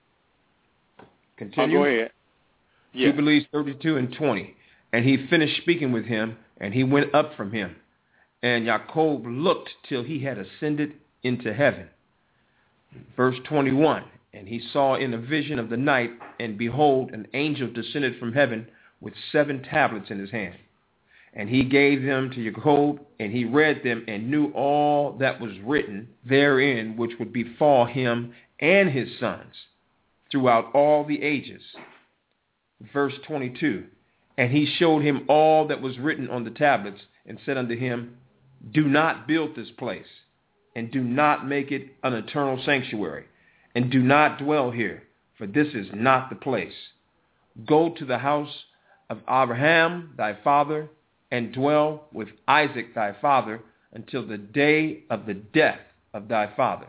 Continue. I'll go ahead. Yeah. Jubilees thirty-two and twenty. And he finished speaking with him, and he went up from him. And Jacob looked till he had ascended into heaven. Verse twenty-one. And he saw in a vision of the night, and behold, an angel descended from heaven with seven tablets in his hand. And he gave them to Jacob, and he read them, and knew all that was written therein, which would befall him and his sons throughout all the ages. Verse twenty-two. And he showed him all that was written on the tablets, and said unto him, do not build this place, and do not make it an eternal sanctuary, and do not dwell here, for this is not the place. Go to the house of Abraham thy father, and dwell with Isaac thy father, until the day of the death of thy father.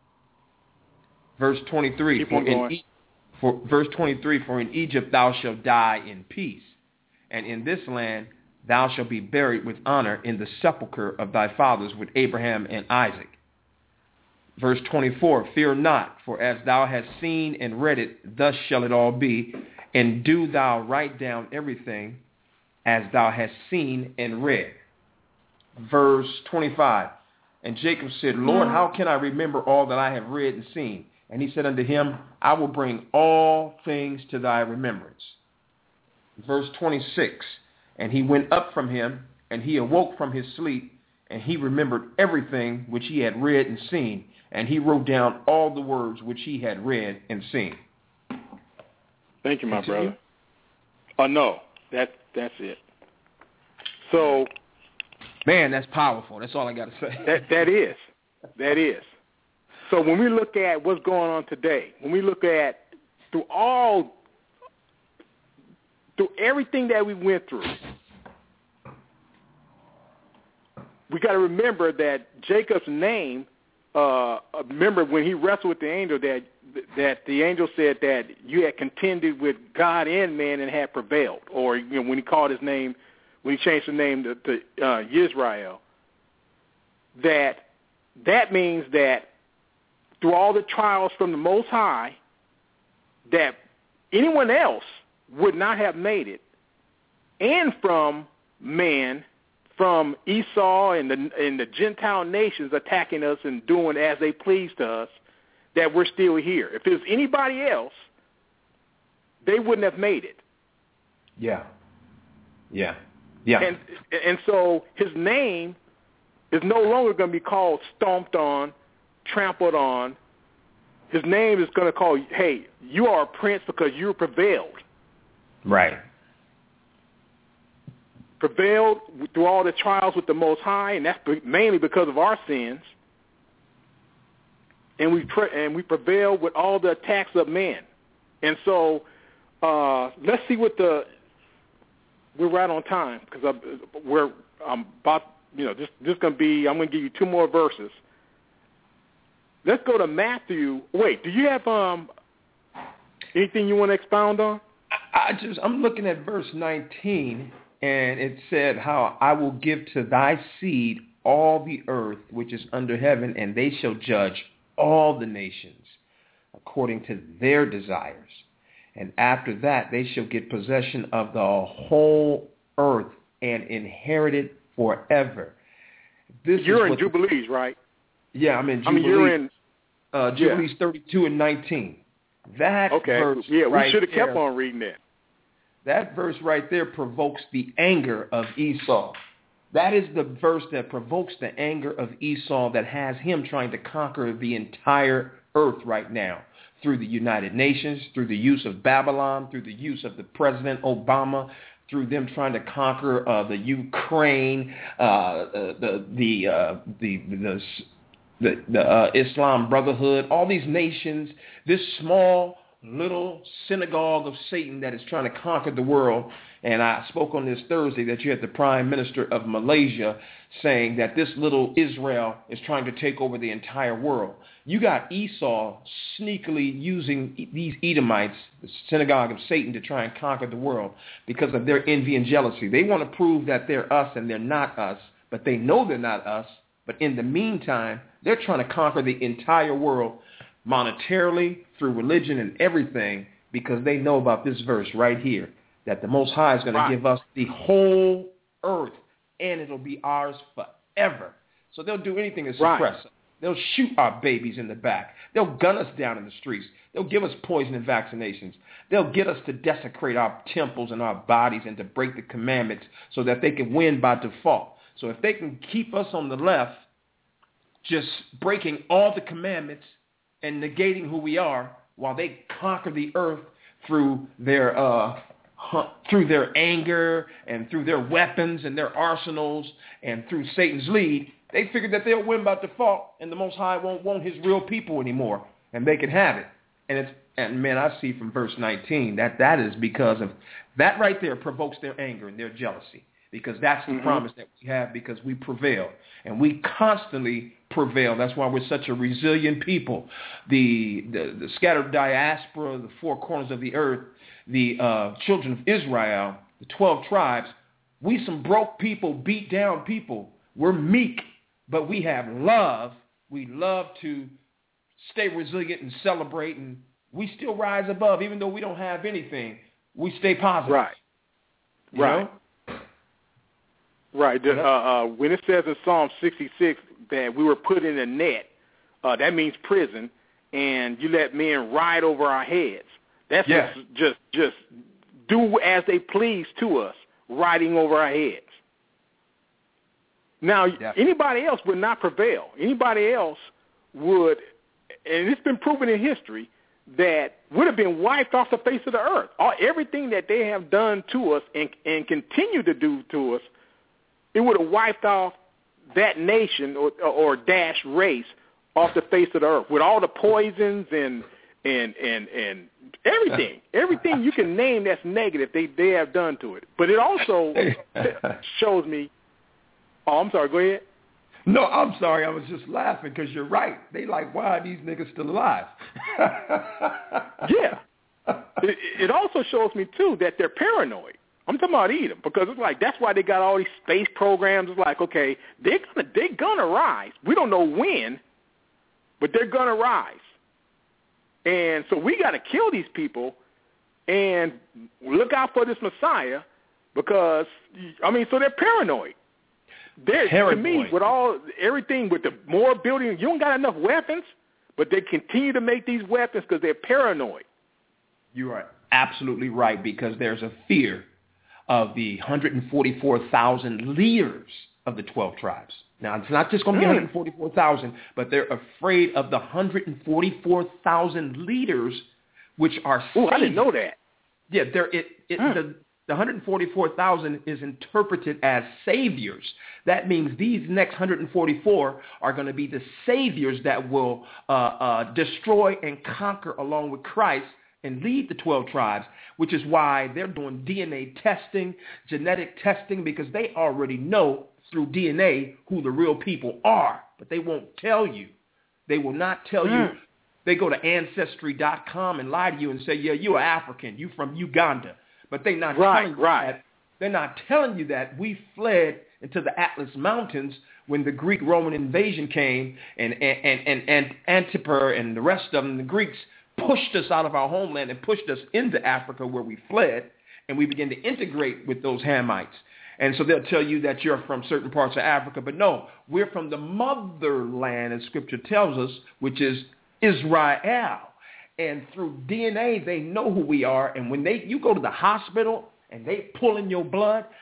Verse twenty-three. For in, e- for, verse twenty-three. For in Egypt thou shalt die in peace, and in this land thou shalt be buried with honor in the sepulchre of thy fathers with Abraham and Isaac. Verse twenty-four. Fear not, for as thou hast seen and read it, thus shall it all be. And do thou write down everything as thou hast seen and read. Verse twenty-five. And Jacob said, Lord, how can I remember all that I have read and seen? And he said unto him, I will bring all things to thy remembrance. Verse twenty-six. And he went up from him, and he awoke from his sleep, and he remembered everything which he had read and seen, and he wrote down all the words which he had read and seen. Thank you, my Continue. brother. Oh, uh, no, that, that's it. So... Man, that's powerful. That's all I got to say. That, that is. That is. So when we look at what's going on today, when we look at through all... through everything that we went through, we got to remember that Jacob's name, uh, remember when he wrestled with the angel, that that the angel said that you had contended with God and man and had prevailed. Or you know, when he called his name, when he changed the name to, to uh, Yisrael, that that means that through all the trials from the Most High, that anyone else would not have made it, and from man, from Esau and the and the Gentile nations attacking us and doing as they please to us, that we're still here. If it was anybody else, they wouldn't have made it. Yeah. Yeah. Yeah. And and so his name is no longer going to be called stomped on, trampled on. His name is going to call, hey, you are a prince because you prevailed. Right. Prevailed through all the trials with the Most High, and that's mainly because of our sins. And we pre- and we prevailed with all the attacks of man. And so uh, let's see what the we're right on time because we're I'm about you know this this gonna be I'm gonna give you two more verses. Let's go to Matthew. Wait, do you have um anything you want to expound on? I just I'm looking at verse nineteen, and it said how I will give to thy seed all the earth which is under heaven, and they shall judge all the nations according to their desires. And after that they shall get possession of the whole earth and inherit it forever. This you're is in Jubilees, the, right? Yeah, I'm in Jubilees. I mean, you're in uh, Jubilees yeah. thirty-two and nineteen. That okay. verse yeah, we right should have kept there, on reading that. That verse right there provokes the anger of Esau. That is the verse that provokes the anger of Esau, that has him trying to conquer the entire earth right now through the United Nations, through the use of Babylon, through the use of the President Obama, through them trying to conquer uh, the Ukraine, uh, the the uh, the the the, the uh, Islam Brotherhood, all these nations, this small little synagogue of Satan that is trying to conquer the world. And I spoke on this Thursday that you had the Prime Minister of Malaysia saying that this little Israel is trying to take over the entire world. You got Esau sneakily using these Edomites, the synagogue of Satan, to try and conquer the world because of their envy and jealousy. They want to prove that they're us and they're not us, but they know they're not us. But in the meantime, they're trying to conquer the entire world monetarily, through religion and everything, because they know about this verse right here, that the Most High is going right. to give us the whole earth, and it'll be ours forever. So they'll do anything to suppress right. us. They'll shoot our babies in the back. They'll gun us down in the streets. They'll give us poison and vaccinations. They'll get us to desecrate our temples and our bodies and to break the commandments so that they can win by default. So if they can keep us on the left, just breaking all the commandments and negating who we are, while they conquer the earth through their uh, through their anger and through their weapons and their arsenals and through Satan's lead, they figure that they'll win by default, and the Most High won't want his real people anymore, and they can have it. And it's and man, I see from verse nineteen that that is because of that right there provokes their anger and their jealousy, because that's the mm-hmm. promise that we have, because we prevail, and we constantly prevail. That's why we're such a resilient people. The the, the scattered diaspora, the four corners of the earth, the uh, children of Israel, the twelve tribes, we some broke people, beat down people. We're meek, but we have love. We love to stay resilient and celebrate, and we still rise above. Even though we don't have anything, we stay positive. Right. You right. know? Right. The, uh, uh, when it says in Psalm sixty-six that we were put in a net, uh, that means prison, and you let men ride over our heads. That's yes. just, just just do as they please to us, riding over our heads. Now, yeah. anybody else would not prevail. Anybody else would, and it's been proven in history, that would have been wiped off the face of the earth. All, everything that they have done to us and, and continue to do to us, it would have wiped off that nation or, or dash race off the face of the earth with all the poisons and and and, and everything. Everything you can name that's negative, they, they have done to it. But it also shows me, oh, I'm sorry, go ahead. No, I'm sorry. I was just laughing because you're right. They like, why are these niggas still alive? yeah. It, it also shows me, too, that they're paranoid. I'm talking about Edom, because it's like that's why they got all these space programs. It's like, okay, they're gonna they're gonna rise. We don't know when, but they're gonna rise. And so we got to kill these people and look out for this Messiah, because I mean, so they're paranoid. They're paranoid. To me, with all everything, with the more building, you don't got enough weapons, but they continue to make these weapons because they're paranoid. You are absolutely right, because there's a fear of the one hundred forty-four thousand leaders of the twelve tribes. Now, it's not just going to be mm. one hundred forty-four thousand, but they're afraid of the one hundred forty-four thousand leaders, which are Oh, I didn't know that. Yeah, they're, it, it, mm. the, the one hundred forty-four thousand is interpreted as saviors. That means these next one hundred forty-four are going to be the saviors that will uh, uh, destroy and conquer along with Christ and lead the twelve tribes, which is why they're doing D N A testing, genetic testing, because they already know through D N A who the real people are, but they won't tell you. They will not tell mm. you. They go to Ancestry dot com and lie to you and say, yeah, you're African, you from Uganda, but they're not right, telling you right. that. They're not telling you that we fled into the Atlas Mountains when the Greek-Roman invasion came, and, and, and, and, and Antipater and the rest of them, the Greeks, pushed us out of our homeland and pushed us into Africa where we fled, and we began to integrate with those Hamites. And so they'll tell you that you're from certain parts of Africa, but no, we're from the motherland, as Scripture tells us, which is Israel. And through D N A, they know who we are, and when they you go to the hospital and they pull in your blood,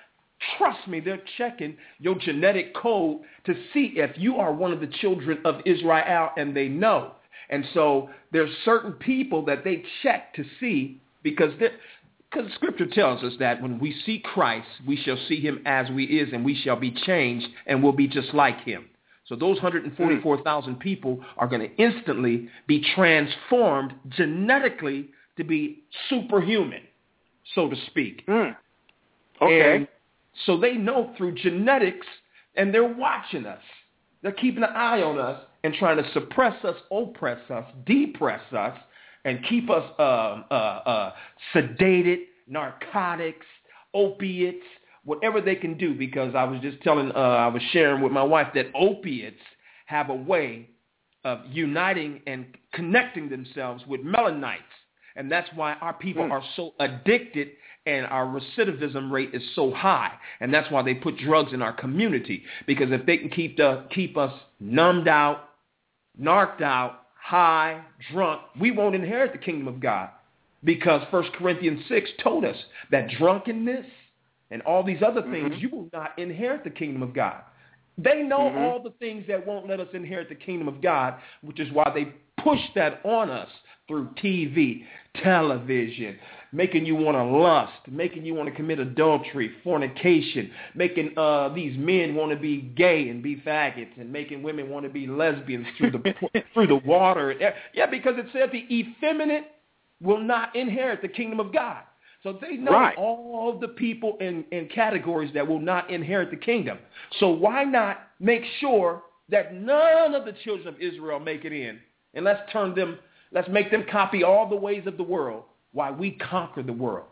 trust me, they're checking your genetic code to see if you are one of the children of Israel, and they know. And so there's certain people that they check to see, because because Scripture tells us that when we see Christ, we shall see him as we is, and we shall be changed, and we'll be just like him. So those one hundred forty-four thousand people are going to instantly be transformed genetically to be superhuman, so to speak. Mm. Okay. And so they know through genetics, and they're watching us. They're keeping an eye on us and trying to suppress us, oppress us, depress us, and keep us uh, uh, uh, sedated, narcotics, opiates, whatever they can do. Because I was just telling, uh, I was sharing with my wife that opiates have a way of uniting and connecting themselves with melanites. And that's why our people mm. are so addicted, and our recidivism rate is so high. And that's why they put drugs in our community. Because if they can keep the, keep us numbed out, narked out, high, drunk, we won't inherit the kingdom of God. Because First Corinthians six told us that drunkenness and all these other things, mm-hmm. you will not inherit the kingdom of God. They know mm-hmm. all the things that won't let us inherit the kingdom of God, which is why they push that on us through T V, television, making you want to lust, making you want to commit adultery, fornication, making uh, these men want to be gay and be faggots, and making women want to be lesbians through the through the water. Yeah, because it said the effeminate will not inherit the kingdom of God. So they know right. all the people in, in categories that will not inherit the kingdom. So why not make sure that none of the children of Israel make it in? And let's turn them, let's make them copy all the ways of the world while we conquer the world.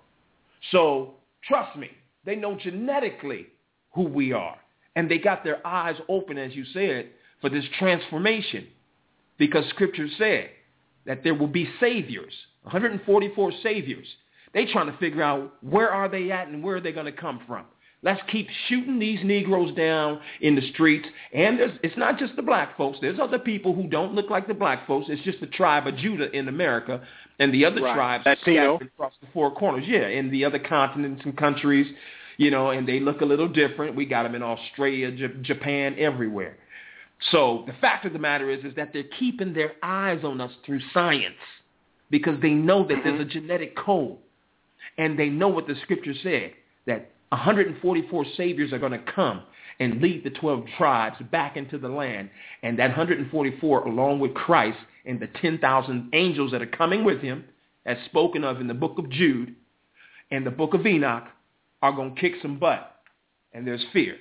So trust me, they know genetically who we are. And they got their eyes open, as you said, for this transformation. Because Scripture said that there will be saviors, one hundred forty-four saviors. They trying to figure out where are they at and where are they going to come from. Let's keep shooting these Negroes down in the streets. And there's, it's not just the black folks. There's other people who don't look like the black folks. It's just the tribe of Judah in America, and the other right. tribes scattered across the four corners. Yeah, in the other continents and countries, you know, and they look a little different. We got them in Australia, J- Japan, everywhere. So the fact of the matter is, is that they're keeping their eyes on us through science, because they know that mm-hmm. there's a genetic code. And they know what the Scripture said, that one hundred forty-four saviors are going to come and lead the twelve tribes back into the land. And that one hundred forty-four, along with Christ and the ten thousand angels that are coming with him, as spoken of in the book of Jude and the book of Enoch, are going to kick some butt. And there's fear.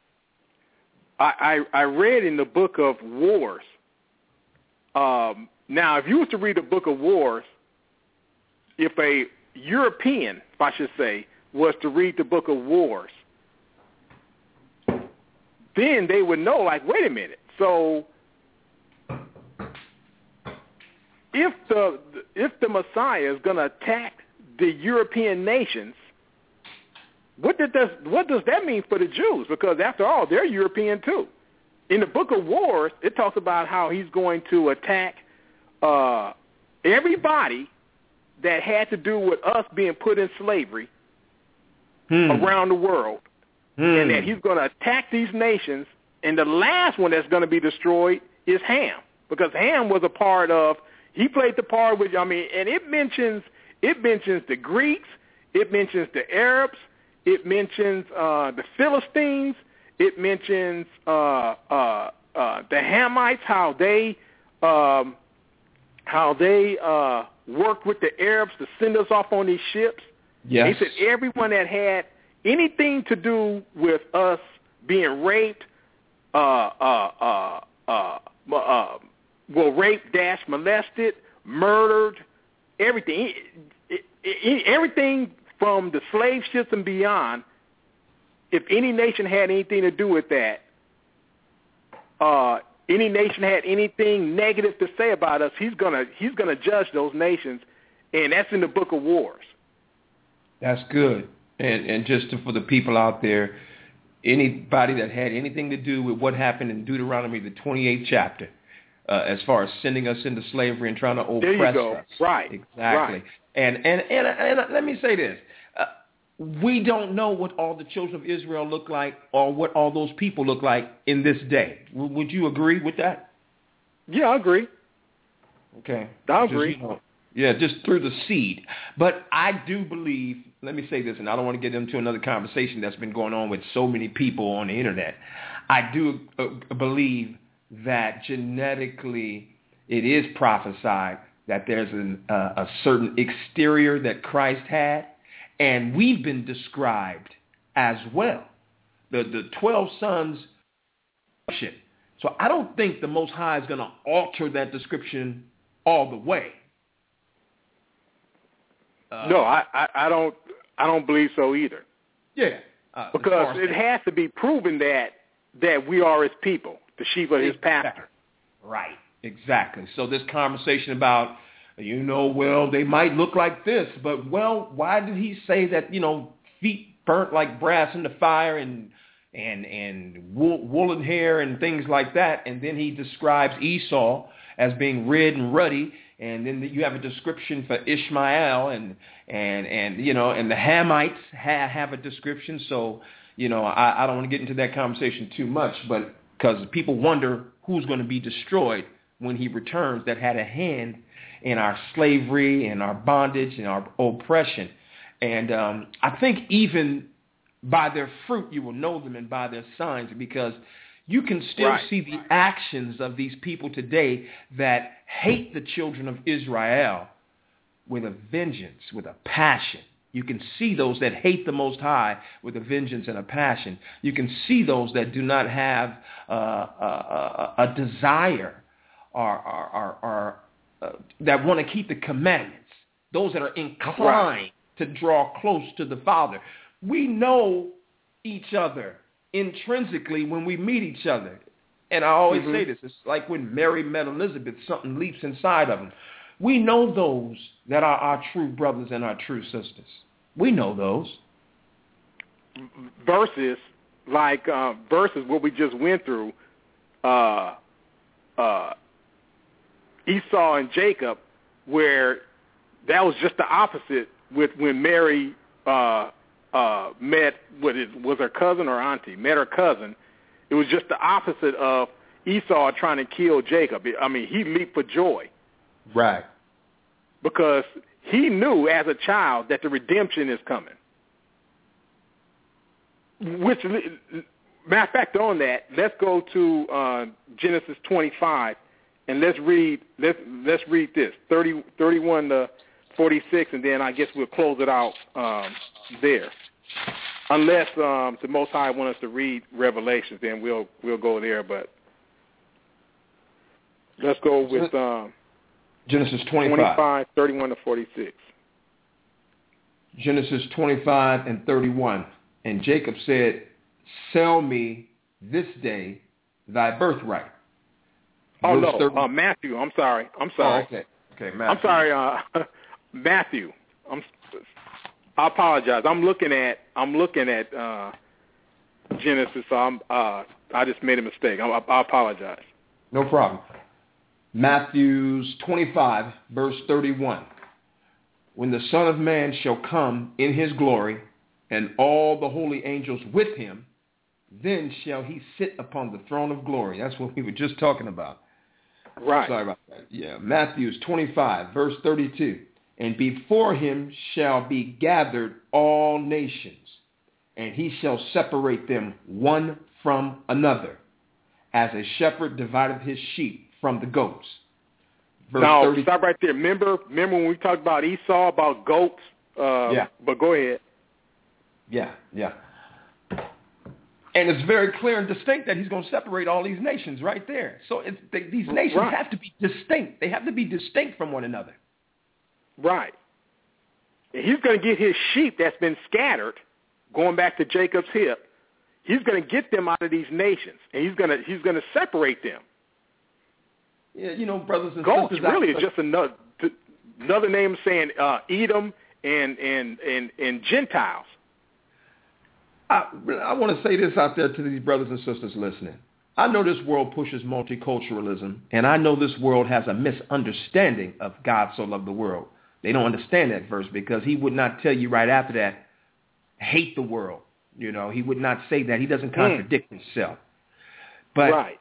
I, I, I read in the book of Wars. Um, now, if you were to read the book of Wars, if a European, if I should say, was to read the book of Wars, then they would know, like, wait a minute. So if the if the Messiah is going to attack the European nations, what did this, what does that mean for the Jews? Because after all, they're European too. In the book of Wars, it talks about how he's going to attack uh, everybody that had to do with us being put in slavery hmm. around the world, hmm. and that he's going to attack these nations, and the last one that's going to be destroyed is Ham, because Ham was a part of, he played the part with, I mean, and it mentions, it mentions the Greeks, it mentions the Arabs, it mentions uh, the Philistines, it mentions uh, uh, uh, the Hamites, how they, um, how they, uh, worked with the Arabs to send us off on these ships. Yes. He said everyone that had anything to do with us being raped, uh, uh, uh, uh, uh, well, raped, dash, molested, murdered, everything, it, it, everything from the slave ships and beyond, if any nation had anything to do with that, uh, any nation had anything negative to say about us, he's gonna he's gonna judge those nations, and that's in the book of Wars. That's good. And and just to, for the people out there, anybody that had anything to do with what happened in Deuteronomy, the twenty-eighth chapter, uh, as far as sending us into slavery and trying to oppress there you go. us. Right. Exactly. Right. And, and and and let me say this: uh, we don't know what all the children of Israel look like or what all those people look like in this day. W- would you agree with that? Yeah, I agree. Okay. I Just, agree. you know, yeah, just through the seed. But I do believe, let me say this, and I don't want to get into another conversation that's been going on with so many people on the internet. I do uh, believe that genetically it is prophesied that there's an, uh, a certain exterior that Christ had, and we've been described as well. The the twelve sons. So I don't think the Most High is going to alter that description all the way. Uh, no, I, I, I don't. I don't believe so either. Yeah, uh, because it has to be proven that that we are his people, the sheep of his pasture. Right. Exactly. So this conversation about, you know, well, they might look like this, but, well, why did he say that, you know, feet burnt like brass in the fire and and and wool, woolen hair and things like that, and then he describes Esau as being red and ruddy, and then you have a description for Ishmael, and and and you know, and the Hamites ha- have a description. So, you know, I, I don't want to get into that conversation too much, but because people wonder who's going to be destroyed when he returns that had a hand in our slavery and our bondage and our oppression. And um, I think even by their fruit you will know them, and by their signs, because you can still right. see the actions of these people today that hate the children of Israel with a vengeance, with a passion. You can see those that hate the Most High with a vengeance and a passion. You can see those that do not have uh, a, a, a desire or, or, or, or uh, that want to keep the commandments, those that are inclined right. to draw close to the Father. We know each other intrinsically when we meet each other. And I always mm-hmm. say this, it's like when Mary met Elizabeth, something leaps inside of them. We know those that are our true brothers and our true sisters. We know those. Versus, like, uh, versus what we just went through, uh, uh, Esau and Jacob, where that was just the opposite with when Mary uh, uh, met, what it was her cousin or auntie, met her cousin. It was just the opposite of Esau trying to kill Jacob. I mean, he leaped for joy. Right. Because he knew as a child that the redemption is coming. Which, matter of fact, on that, let's go to uh, Genesis twenty-five, and let's read. Let's let's read this thirty, thirty-one to forty-six, and then I guess we'll close it out um, there. Unless um, the Most High want us to read Revelations, then we'll we'll go there. But let's go with. Um, Genesis twenty-five. twenty-five, thirty-one to forty-six. Genesis twenty-five and thirty-one. And Jacob said, sell me this day thy birthright. Oh, Verse no, thirty uh, Matthew. I'm sorry. I'm sorry. Oh, okay. Okay, Matthew. I'm sorry, uh, Matthew. I'm, I apologize. I'm looking at I'm looking at uh, Genesis, so I'm, uh, I just made a mistake. I, I apologize. No problem. Matthews twenty-five, verse thirty-one. When the Son of Man shall come in his glory, and all the holy angels with him, then shall he sit upon the throne of glory. That's what we were just talking about. Right. Sorry about that. Yeah, Matthews twenty-five, verse thirty-two. And before him shall be gathered all nations, and he shall separate them one from another, as a shepherd divideth his sheep from the goats. Verse now, thirty stop right there. Remember, remember when we talked about Esau, about goats? Uh, yeah. But go ahead. Yeah, yeah. And it's very clear and distinct that he's going to separate all these nations right there. So it's, they, these nations right. have to be distinct. They have to be distinct from one another. Right. And he's going to get his sheep that's been scattered, going back to Jacob's hip. He's going to get them out of these nations, and he's going to he's going to separate them. Yeah, you know, brothers and goats sisters. really is just another another name saying uh, Edom and and and and Gentiles. I, I want to say this out there to these brothers and sisters listening. I know this world pushes multiculturalism, and I know this world has a misunderstanding of God so loved the world. They don't understand that verse because he would not tell you right after that, hate the world. You know, he would not say that. He doesn't contradict mm. himself. But right.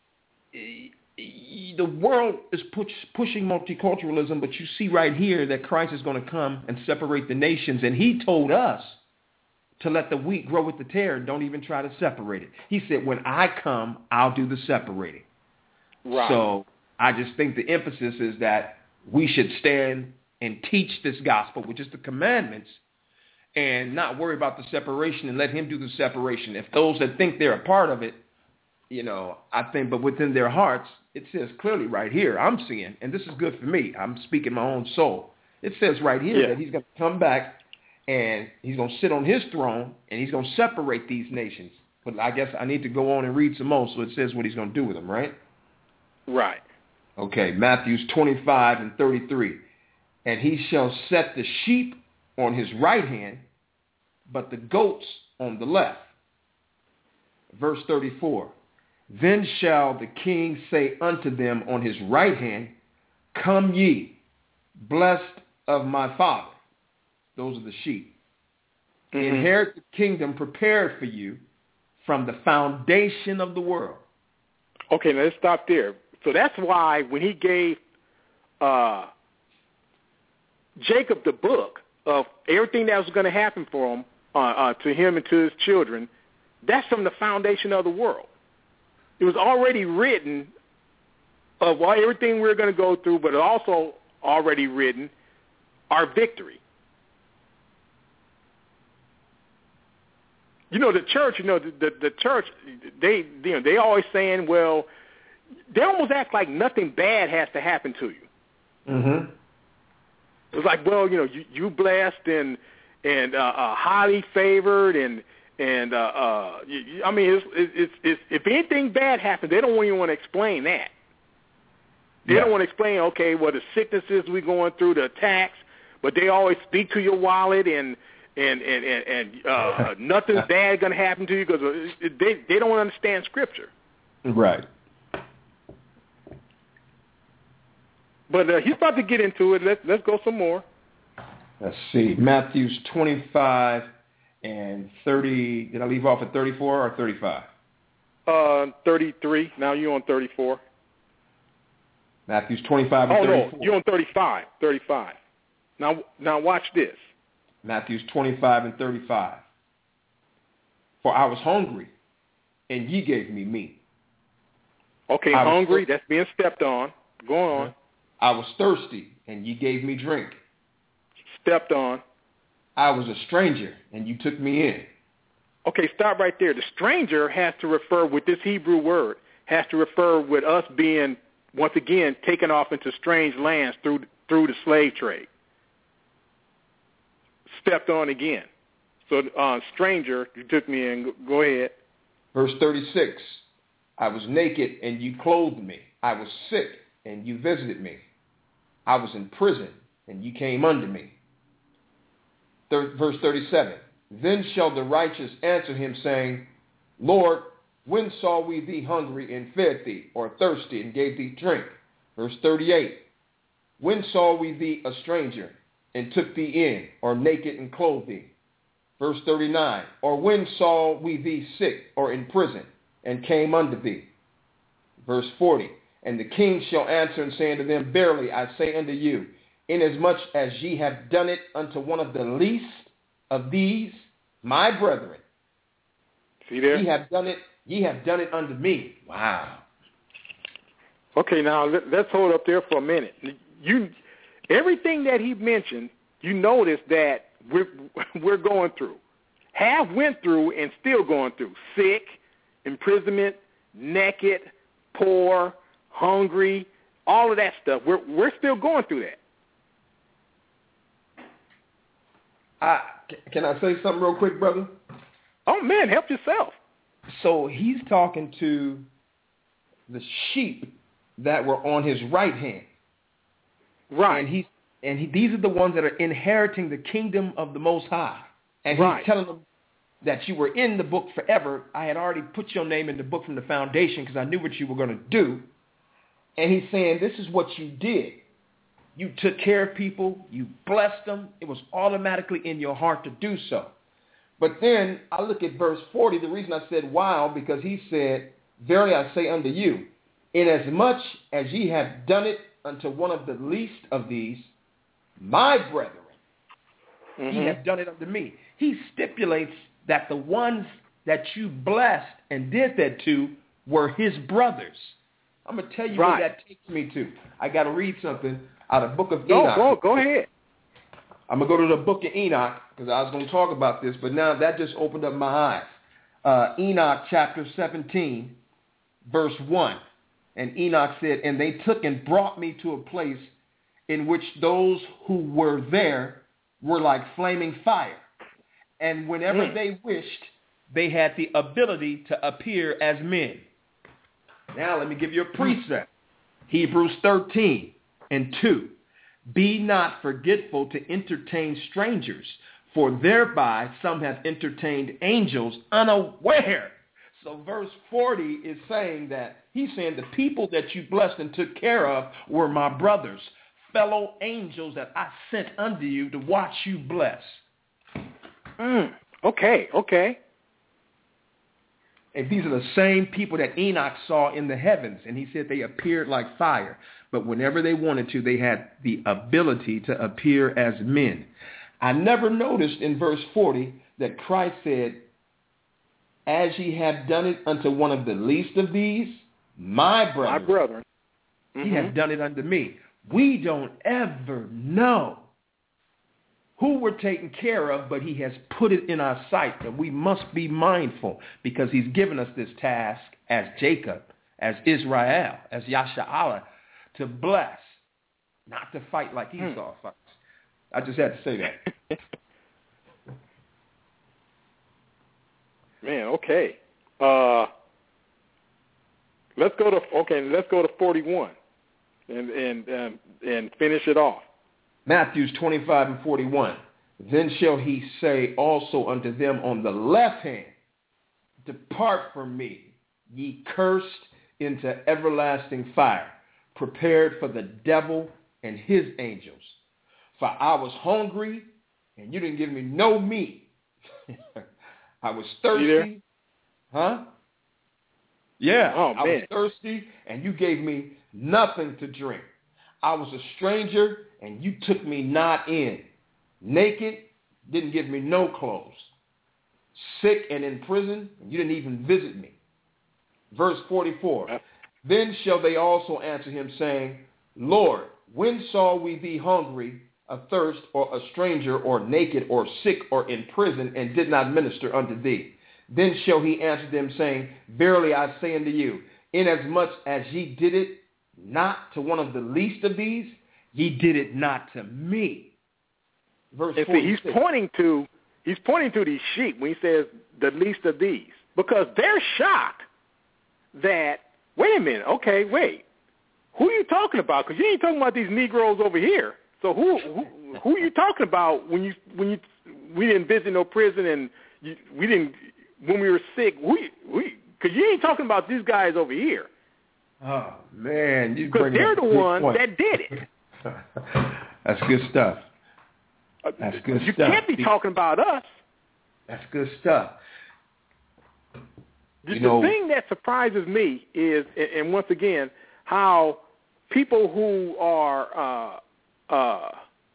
the world is push, pushing multiculturalism, but you see right here that Christ is going to come and separate the nations. And he told us to let the wheat grow with the tare and don't even try to separate it. He said, when I come, I'll do the separating. Right. So I just think the emphasis is that we should stand and teach this gospel, which is the commandments, and not worry about the separation and let him do the separation. If those that think they're a part of it, you know, I think, but within their hearts, it says clearly right here, I'm seeing, and this is good for me, I'm speaking my own soul. It says right here yeah. that he's going to come back and he's going to sit on his throne and he's going to separate these nations. But I guess I need to go on and read some more, so it says what he's going to do with them, right? Right. Okay, Matthew twenty-five and thirty-three. And he shall set the sheep on his right hand, but the goats on the left. Verse thirty-four. Then shall the king say unto them on his right hand, come ye, blessed of my Father. Those are the sheep. Mm-hmm. Inherit the kingdom prepared for you from the foundation of the world. Okay, now let's stop there. So that's why when he gave uh, Jacob the book of everything that was going to happen for him, uh, uh, to him and to his children, that's from the foundation of the world. It was already written of what, everything we're going to go through, but also already written our victory. You know, the church, you know, the, the, the church, they, you know, they always saying, well, they almost act like nothing bad has to happen to you. Mm-hmm. It's like, well, you know, you, you blessed and and uh, uh, highly favored, and and uh, uh, you, I mean, it's, it's, it's, if anything bad happens, they don't even want to explain that. They yeah. don't want to explain, okay, well, the sicknesses we're going through, the attacks, but they always speak to your wallet and and and and, and uh, nothing's bad going to happen to you because they they don't understand Scripture. Right. But uh, he's about to get into it. Let's let's go some more. Let's see. Matthew's twenty-five and thirty. Did I leave off at thirty-four or thirty-five? Uh, thirty-three. Now you're on thirty-four. Matthew's twenty-five and oh, thirty-four. Oh, no, you're on thirty-five. thirty-five. Now, now watch this. Matthew's twenty-five and thirty-five. For I was hungry, and ye gave me meat. Okay, I hungry, that's being stepped on. Go on. Uh-huh. I was thirsty, and ye gave me drink. Stepped on. I was a stranger, and you took me in. Okay, stop right there. The stranger has to refer, with this Hebrew word, has to refer with us being, once again, taken off into strange lands through through the slave trade. Stepped on again. So, uh, stranger, you took me in. Go, go ahead. Verse thirty-six. I was naked, and you clothed me. I was sick, and you visited me. I was in prison, and you came unto me. Thir- verse thirty-seven. Then shall the righteous answer him, saying, Lord, when saw we thee hungry and fed thee, or thirsty and gave thee drink? Verse thirty-eight. When saw we thee a stranger and took thee in, or naked and clothed thee? Verse thirty-nine. Or when saw we thee sick or in prison and came unto thee? Verse forty. And the king shall answer and say unto them, Verily I say unto you, inasmuch as ye have done it unto one of the least of these, my brethren, see there? Ye have done it. Ye have done it unto me. Wow. Okay, now let, let's hold up there for a minute. You, everything that he mentioned, you notice that we're we're going through, have went through, and still going through. Sick, imprisonment, naked, poor, hungry, all of that stuff. We're we're still going through that. I, can I say something real quick, brother? Oh, man, help yourself. So he's talking to the sheep that were on his right hand. Right. And, he's, and he, these are the ones that are inheriting the kingdom of the Most High. And right. he's telling them that you were in the book forever. I had already put your name in the book from the foundation because I knew what you were going to do. And he's saying, this is what you did. You took care of people. You blessed them. It was automatically in your heart to do so. But then I look at verse forty. The reason I said wow, because he said, verily I say unto you, inasmuch as ye have done it unto one of the least of these, my brethren, mm-hmm. ye have done it unto me. He stipulates that the ones that you blessed and did that to were his brothers. I'm going to tell you right. where that takes me to. I got to read something out of the book of go, Enoch. Go, go ahead. I'm going to go to the book of Enoch because I was going to talk about this, but now that just opened up my eyes. Uh, Enoch chapter seventeen, verse one. And Enoch said, and they took and brought me to a place in which those who were there were like flaming fire. And whenever mm. they wished, they had the ability to appear as men. Now let me give you a precept. Hebrews thirteen and two. Be not forgetful to entertain strangers, for thereby some have entertained angels unaware. So verse forty is saying that he's saying the people that you blessed and took care of were my brothers, fellow angels that I sent unto you to watch you bless. Mm, okay, okay. And these are the same people that Enoch saw in the heavens. And he said they appeared like fire. But whenever they wanted to, they had the ability to appear as men. I never noticed in verse forty that Christ said, as ye have done it unto one of the least of these, my brethren, my brethren. Mm-hmm. ye have done it unto me. We don't ever know who we're taking care of, but he has put it in our sight, and we must be mindful because he's given us this task as Jacob, as Israel, as Yasha'Allah, to bless, not to fight like Esau hmm. fights. I just had to say that. Man, okay. Uh, let's go to okay. Let's go to forty-one, and and and, and finish it off. Matthew twenty-five and forty-one. Then shall he say also unto them on the left hand, depart from me, ye cursed, into everlasting fire, prepared for the devil and his angels. For I was hungry, and you didn't give me no meat. I was thirsty. Huh? Yeah, oh, I was thirsty, and you gave me nothing to drink. I was a stranger, and you took me not in. Naked, didn't give me no clothes. Sick and in prison, and you didn't even visit me. Verse forty-four. Then shall they also answer him, saying, Lord, when saw we thee hungry, athirst, or a stranger, or naked, or sick, or in prison, and did not minister unto thee? Then shall he answer them, saying, Verily I say unto you, inasmuch as ye did it not to one of the least of these, ye did it not to me. Verse and see, he's pointing to he's pointing to these sheep when he says the least of these, because they're shocked that, wait a minute, okay, wait, who are you talking about? Because you ain't talking about these Negroes over here. So who who, who are you talking about when you when you we didn't visit no prison and you, we didn't when we were sick? We we because you ain't talking about these guys over here. Oh man, you because they're the ones point. that did it. That's good stuff. That's good you stuff. You can't be talking about us. That's good stuff. The, you know, the thing that surprises me is, and once again, how people who are, uh, uh,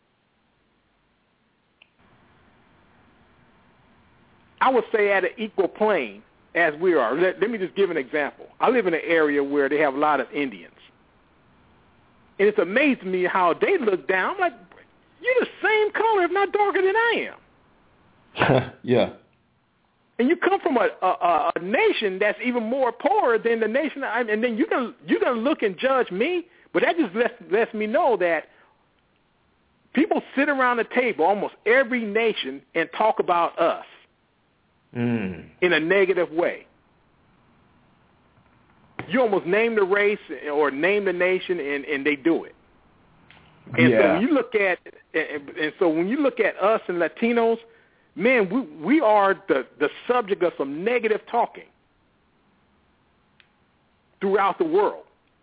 I would say at an equal plane as we are. Let, let me just give an example. I live in an area where they have a lot of Indians. And it's amazing me how they look down. I'm like, you're the same color, if not darker than I am. Yeah. And you come from a, a, a nation that's even more poor than the nation, I, and then you're gonna you're gonna look and judge me. But that just lets lets me know that people sit around the table, almost every nation, and talk about us mm. in a negative way. You almost name the race or name the nation, and, and they do it. And yeah. so when you look at, and, and so when you look at us and Latinos, man, we we are the, the subject of some negative talking throughout the world.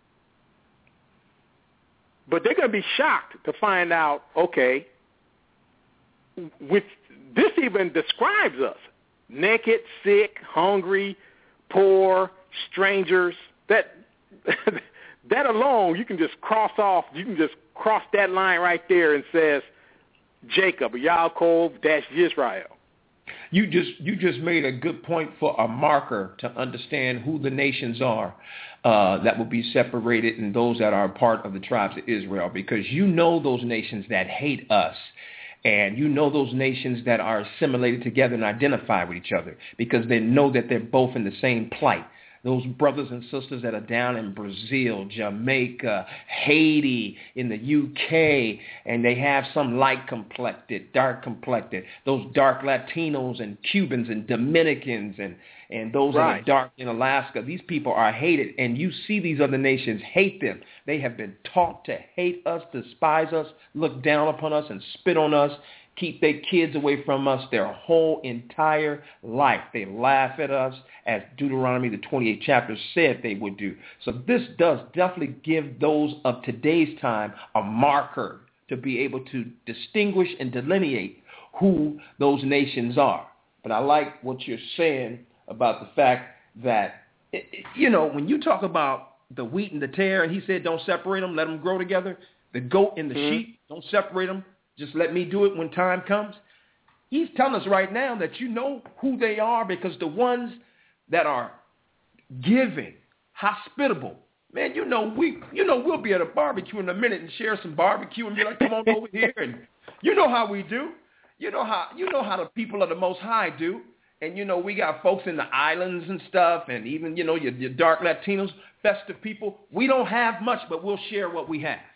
But they're going to be shocked to find out, okay, which this even describes us naked, sick, hungry, poor, strangers. That that alone, you can just cross off. You can just cross that line right there and says Jacob, Yaakov, dash Yisrael. You just you just made a good point for a marker to understand who the nations are uh, that will be separated and those that are part of the tribes of Israel, because you know those nations that hate us. And you know those nations that are assimilated together and identify with each other because they know that they're both in the same plight. Those brothers and sisters that are down in Brazil, Jamaica, Haiti, in the U K, and they have some light complected, dark complected, those dark Latinos and Cubans and Dominicans and, and those right. in the dark in Alaska. These people are hated, and you see these other nations hate them. They have been taught to hate us, despise us, look down upon us, and spit on us, keep their kids away from us their whole entire life. They laugh at us, as Deuteronomy, the twenty-eighth chapter, said they would do. So this does definitely give those of today's time a marker to be able to distinguish and delineate who those nations are. But I like what you're saying about the fact that, you know, when you talk about the wheat and the tare, and he said don't separate them, let them grow together, the goat and the mm-hmm. sheep, don't separate them. Just let me do it when time comes. He's telling us right now that you know who they are, because the ones that are giving, hospitable, man, you know we, you know we'll be at a barbecue in a minute and share some barbecue and be like, come on over here, and you know how we do. You know how you know how the people of the Most High do, and you know we got folks in the islands and stuff, and even you know your, your dark Latinos, festive people. We don't have much, but we'll share what we have.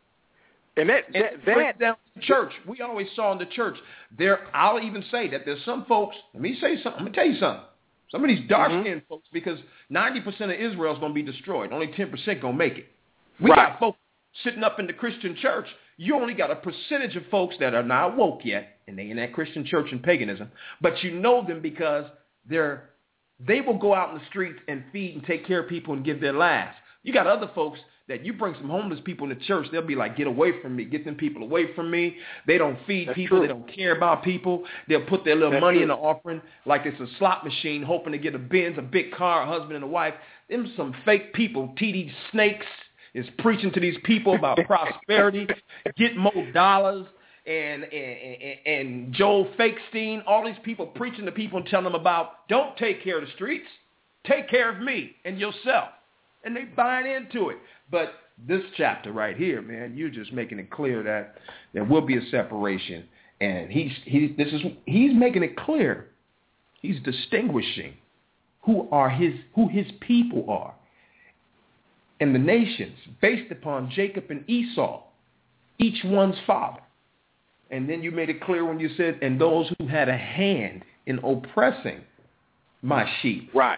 And that, that, and that down the church, we always saw in the church, there, I'll even say that there's some folks, let me say something, I'm going to tell you something. Some of these dark-skinned mm-hmm. folks, because ninety percent of Israel is going to be destroyed. Only ten percent going to make it. We right. got folks sitting up in the Christian church. You only got a percentage of folks that are not woke yet, and they in that Christian church and paganism. But you know them because they're, they will go out in the streets and feed and take care of people and give their last. You got other folks that you bring some homeless people in the church, they'll be like, get away from me, get them people away from me. They don't feed That's people. True. They don't care about people. They'll put their little That's money true. in the offering like it's a slot machine, hoping to get a Benz, a big car, a husband and a wife. Them some fake people. T D Snakes is preaching to these people about prosperity, get more dollars. And, and, and Joel Fakestein, all these people preaching to people and telling them about, don't take care of the streets. Take care of me and yourself. And they buying into it. But this chapter right here, man, you're just making it clear that there will be a separation. And he's he this is he's making it clear. He's distinguishing who are his who his people are. And the nations, based upon Jacob and Esau, each one's father. And then you made it clear when you said, and those who had a hand in oppressing my sheep. Right.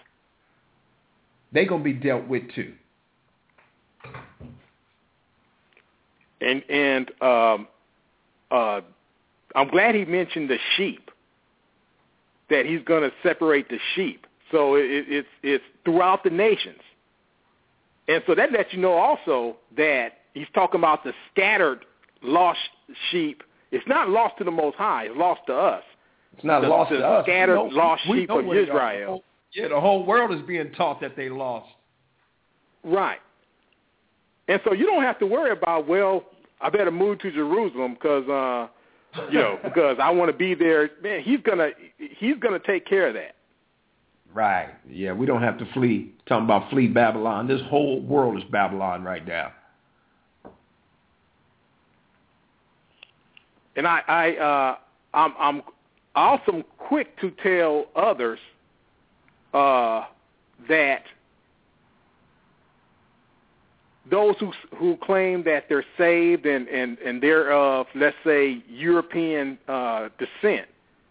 They're going to be dealt with too. And and um, uh, I'm glad he mentioned the sheep, that he's going to separate the sheep. So it, it's it's throughout the nations. And so that lets you know also that he's talking about the scattered lost sheep. It's not lost to the Most High. It's lost to us. It's not the, lost the to us. Scattered we know, lost we sheep know of Israel. The whole, yeah, the whole world is being taught that they lost. Right. And so you don't have to worry about, well, I better move to Jerusalem because, uh, you know, because I want to be there. Man, he's gonna he's gonna take care of that. Right. Yeah, we don't have to flee. Talking about flee Babylon. This whole world is Babylon right now. And I, I, uh, I'm, I'm also quick to tell others uh, that those who who claim that they're saved and, and, and they're of, let's say, European uh, descent,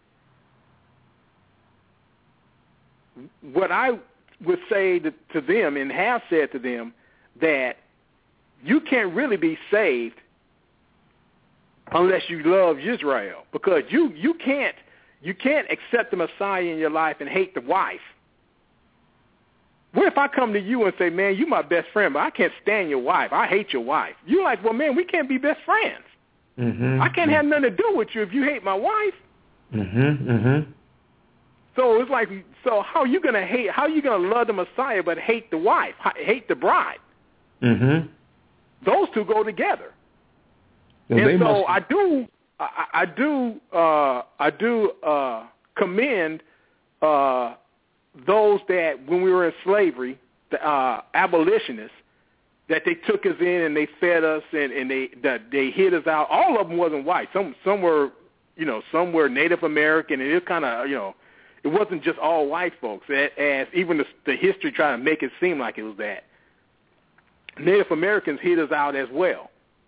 what I would say to, to them and have said to them that you can't really be saved unless you love Israel, because you, you can't you can't accept the Messiah in your life and hate the wife. What if I come to you and say, man, you my best friend, but I can't stand your wife. I hate your wife. You're like, well, man, we can't be best friends. Mm-hmm. I can't have nothing to do with you if you hate my wife. Mm-hmm. Mm-hmm. So it's like, so how are you gonna hate? How are you gonna love the Messiah but hate the wife, hate the bride? Mm-hmm. Those two go together. Well, and so must... I do, I, I do, uh, I do uh, commend uh, those that when we were in slavery, the uh, abolitionists, that they took us in and they fed us and, and they that they hid us out. All of them wasn't white. Some some were, you know, some were Native American, and it kind of, you know, it wasn't just all white folks. As, as even the, the history tried to make it seem like it was that. Native Americans hid us out as well.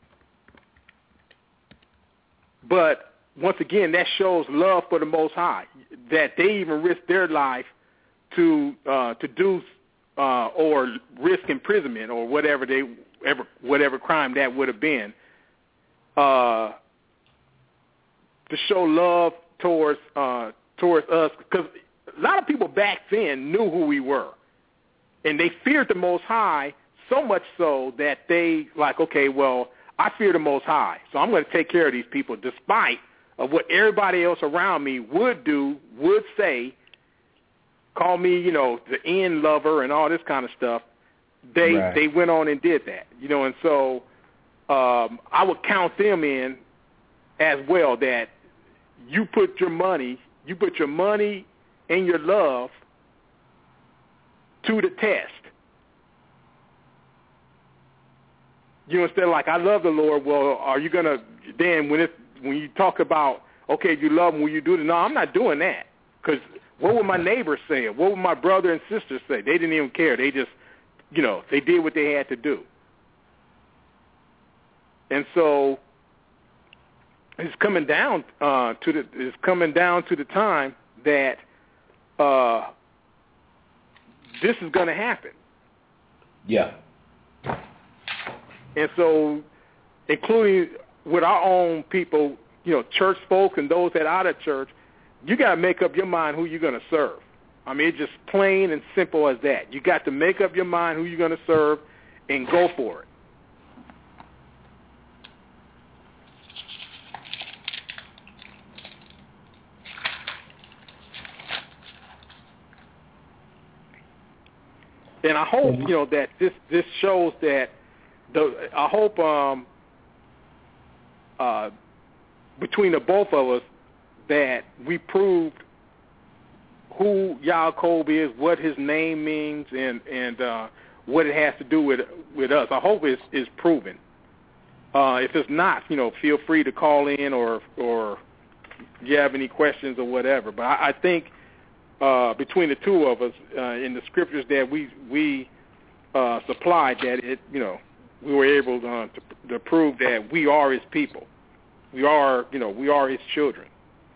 But once again, that shows love for the Most High, that they even risked their life to uh, to do uh, or risk imprisonment or whatever they ever whatever crime that would have been, uh, to show love towards uh, towards us, because a lot of people back then knew who we were, and they feared the Most High so much so that they like, okay, well, I fear the Most High, so I'm going to take care of these people despite of what everybody else around me would do, would say, call me, you know, the end lover and all this kind of stuff. They right. they went on and did that, you know, and so um, I would count them in as well, that you put your money, you put your money and your love to the test. You know, instead of like, I love the Lord, well, are you going to, then when it, when you talk about, okay, you love him, will you do it? No, I'm not doing that. Because what would my neighbors say? What would my brother and sister say? They didn't even care. They just, you know, they did what they had to do. And so it's coming down uh, to the, it's coming down to the time that uh, this is going to happen. Yeah. And so, including with our own people, you know, church folk and those that are out of church, you got to make up your mind who you're going to serve. I mean, it's just plain and simple as that. You got to make up your mind who you're going to serve and go for it. And I hope, you know, that this, this shows that The, I hope um, uh, between the both of us that we proved who Yaakov is, what his name means, and and uh, what it has to do with with us. I hope it's, it's proven. Uh, if it's not, you know, feel free to call in or or if you have any questions or whatever. But I, I think uh, between the two of us uh, in the scriptures that we we uh, supplied, that it, you know, we were able uh, to, to prove that we are his people. We are, you know, we are his children.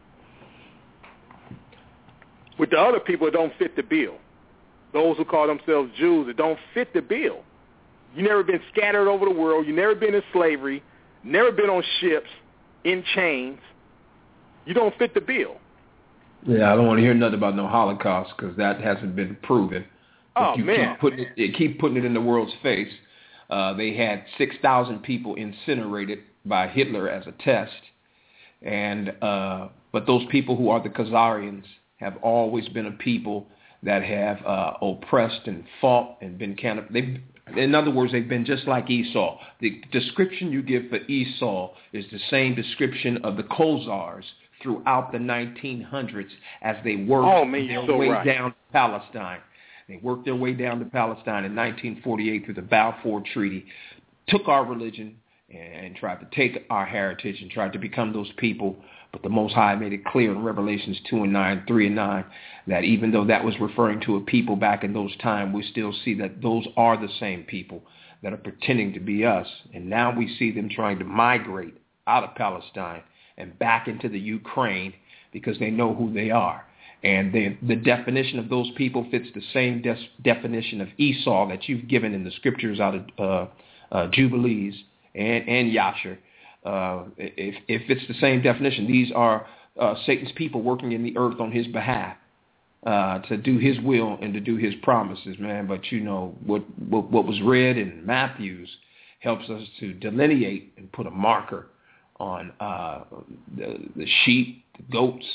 With the other people, it don't fit the bill. Those who call themselves Jews, it don't fit the bill. You never been scattered over the world. You never been in slavery. Never been on ships in chains. You don't fit the bill. Yeah, I don't want to hear nothing about no Holocaust because that hasn't been proven. Oh, if you man. Keep putting, it, you keep putting it in the world's face. Uh, they had six thousand people incinerated by Hitler as a test. And uh, but those people who are the Khazarians have always been a people that have uh, oppressed and fought and been kind of, they've, in other words, they've been just like Esau. The description you give for Esau is the same description of the Khazars throughout the nineteen hundreds as they worked oh, man, their so way right. down to Palestine. They worked their way down to Palestine in nineteen forty-eight through the Balfour Treaty, took our religion and tried to take our heritage and tried to become those people. But the Most High made it clear in Revelations two and nine, three and nine, that even though that was referring to a people back in those times, we still see that those are the same people that are pretending to be us. And now we see them trying to migrate out of Palestine and back into the Ukraine because they know who they are. And the, the definition of those people fits the same des- definition of Esau that you've given in the scriptures out of uh, uh, Jubilees and, and Yasher. Uh, if, if it's the same definition, these are uh, Satan's people working in the earth on his behalf uh, to do his will and to do his promises, man. But, you know, what, what, what was read in Matthew's helps us to delineate and put a marker on uh, the, the sheep, the goats,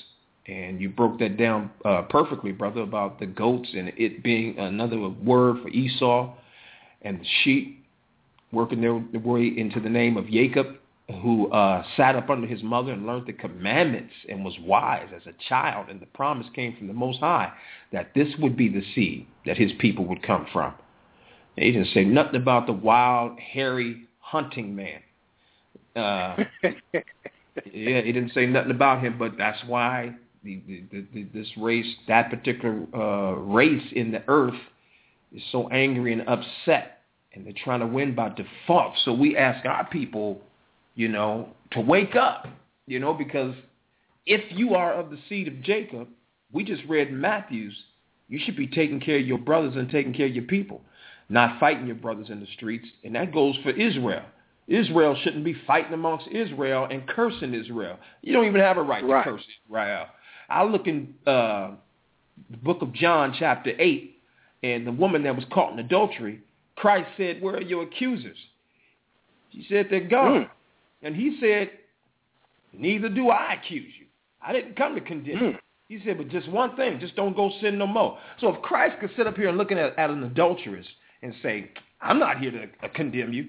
And you broke that down uh, perfectly, brother, about the goats and it being another word for Esau, and the sheep working their way into the name of Jacob, who uh, sat up under his mother and learned the commandments and was wise as a child. And the promise came from the Most High that this would be the seed that his people would come from. And he didn't say nothing about the wild, hairy, hunting man. Uh, yeah, he didn't say nothing about him, but that's why the, the, the, this race, that particular uh, race in the earth is so angry and upset, and they're trying to win by default. So we ask our people, you know, to wake up, you know, because if you are of the seed of Jacob, we just read in Matthews, you should be taking care of your brothers and taking care of your people, not fighting your brothers in the streets. And that goes for Israel. Israel shouldn't be fighting amongst Israel and cursing Israel. You don't even have a right, right. to curse Israel. I look in uh, the book of John, chapter eight, and the woman that was caught in adultery, Christ said, where are your accusers? She said, they're gone. Mm. And he said, neither do I accuse you. I didn't come to condemn you. Mm. He said, but just one thing, just don't go sin no more. So if Christ could sit up here and looking at, at an adulteress and say, I'm not here to uh, condemn you,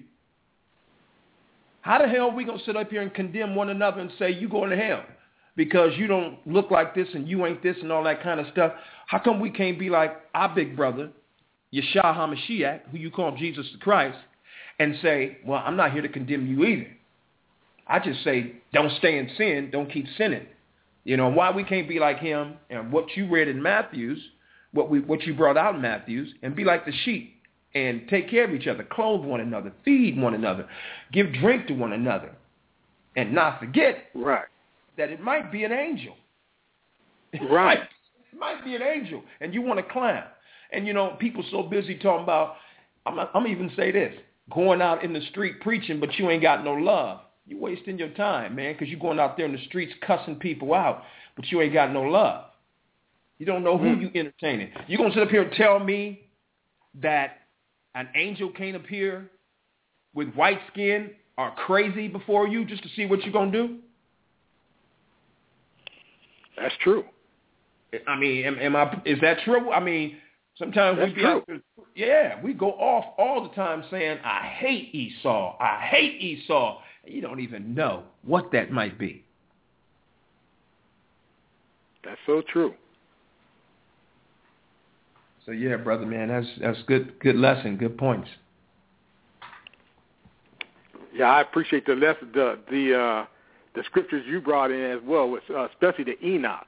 how the hell are we going to sit up here and condemn one another and say, you going to hell because you don't look like this and you ain't this and all that kind of stuff? How come we can't be like our big brother, Yeshua HaMashiach, who you call Jesus the Christ, and say, well, I'm not here to condemn you either. I just say, don't stay in sin, don't keep sinning. You know, why we can't be like him and what you read in Matthews, what we what you brought out in Matthews, and be like the sheep and take care of each other, clothe one another, feed one another, give drink to one another, and not forget right. that it might be an angel. Right. It might be an angel, and you want to climb. And, you know, people so busy talking about, I'm, I'm even say this, going out in the street preaching, but you ain't got no love. You're wasting your time, man, because you're going out there in the streets cussing people out, but you ain't got no love. You don't know who mm. you entertaining. You're going to sit up here and tell me that an angel can't appear with white skin or crazy before you just to see what you're going to do? That's true. I mean, am, am I? Is that true? I mean, sometimes That's we be true. out there, yeah, we go off all the time saying, I hate Esau. I hate Esau. You don't even know what that might be. That's so true. So yeah, brother, man, that's that's good good lesson, good points. Yeah, I appreciate the lesson, the the uh, the scriptures you brought in as well, with, uh, especially the Enoch.